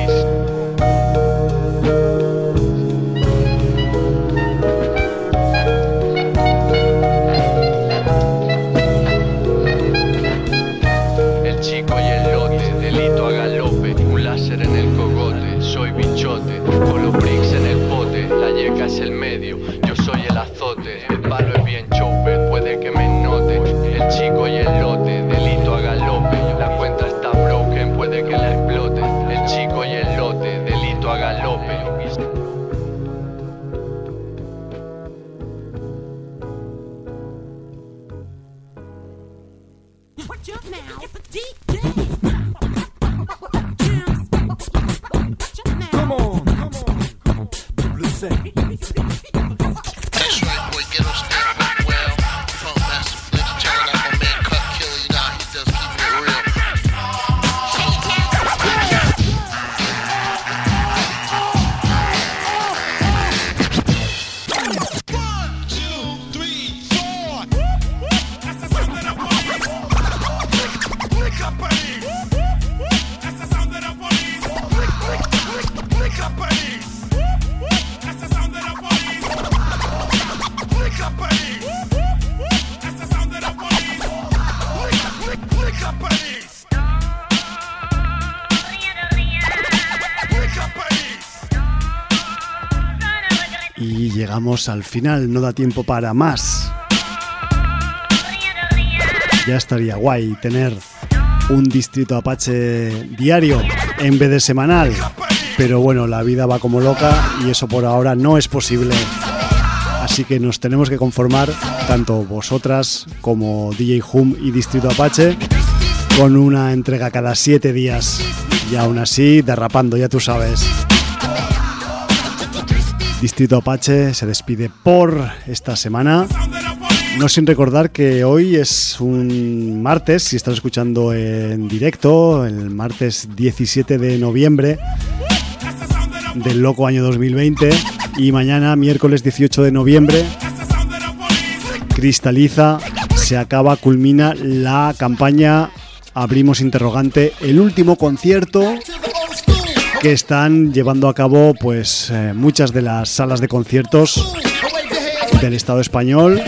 S17: El chico y el lote, delito a galope. Un láser en el cogote, soy bichote. Con los bricks en el pote, la yeca es el medio. Yo soy el azote, el palo es bien chopper, puede que me note. El chico y el lote, delito a galope. La cuenta está broken, puede que la explote. El chico y el lote, delito a galope.
S16: Come on, come on, double Z.
S1: Y llegamos al final, no da tiempo para más. Ya estaría guay tener un Distrito Apache diario en vez de semanal, pero bueno, la vida va como loca y eso por ahora no es posible. Así que nos tenemos que conformar, tanto vosotras como D J Hum y Distrito Apache, con una entrega cada siete días. Y aún así, derrapando, ya tú sabes. Distrito Apache se despide por esta semana. No sin recordar que hoy es un martes, si estás escuchando en directo, el martes diecisiete de noviembre del loco año dos mil veinte. Y mañana, miércoles dieciocho de noviembre, cristaliza, se acaba, culmina la campaña Abrimos Interrogante, el último concierto que están llevando a cabo pues eh, muchas de las salas de conciertos del Estado español,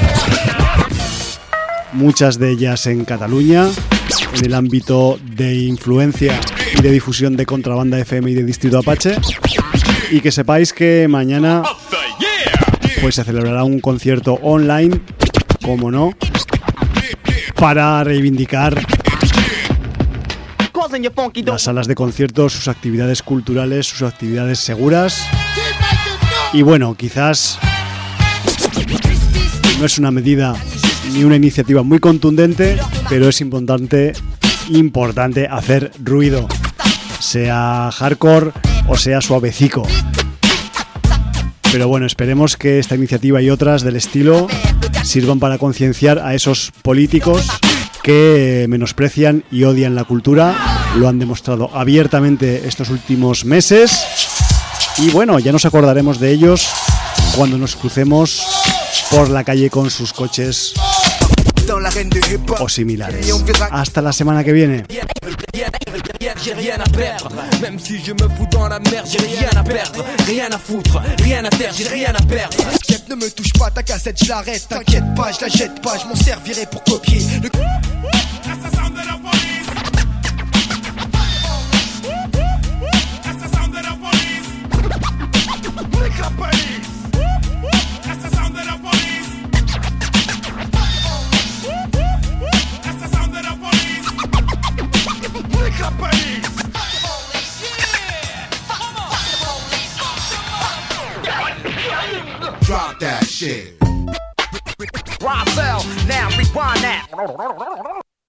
S1: muchas de ellas en Cataluña, en el ámbito de influencia y de difusión de Contrabanda F M y de Distrito Apache. Y que sepáis que mañana pues se celebrará un concierto online, como no, para reivindicar las salas de conciertos, sus actividades culturales, sus actividades seguras. Y bueno, quizás no es una medida ni una iniciativa muy contundente, pero es importante, importante hacer ruido, sea hardcore o sea suavecico. Pero bueno, esperemos que esta iniciativa y otras del estilo sirvan para concienciar a esos políticos que menosprecian y odian la cultura. Lo han demostrado abiertamente estos últimos meses. Y bueno, ya nos acordaremos de ellos cuando nos crucemos por la calle con sus coches o similares. Hasta la semana que viene.
S13: J'ai rien à perdre, même si je me fous dans la merde, j'ai rien à perdre, rien à foutre, rien à taire, j'ai rien à perdre.
S11: Skep, ne me touche pas, ta cassette, je l'arrête, t'inquiète pas, je la jette pas, je m'en servirai pour copier le...
S18: Drop that shit.
S13: Razel, now rewind that.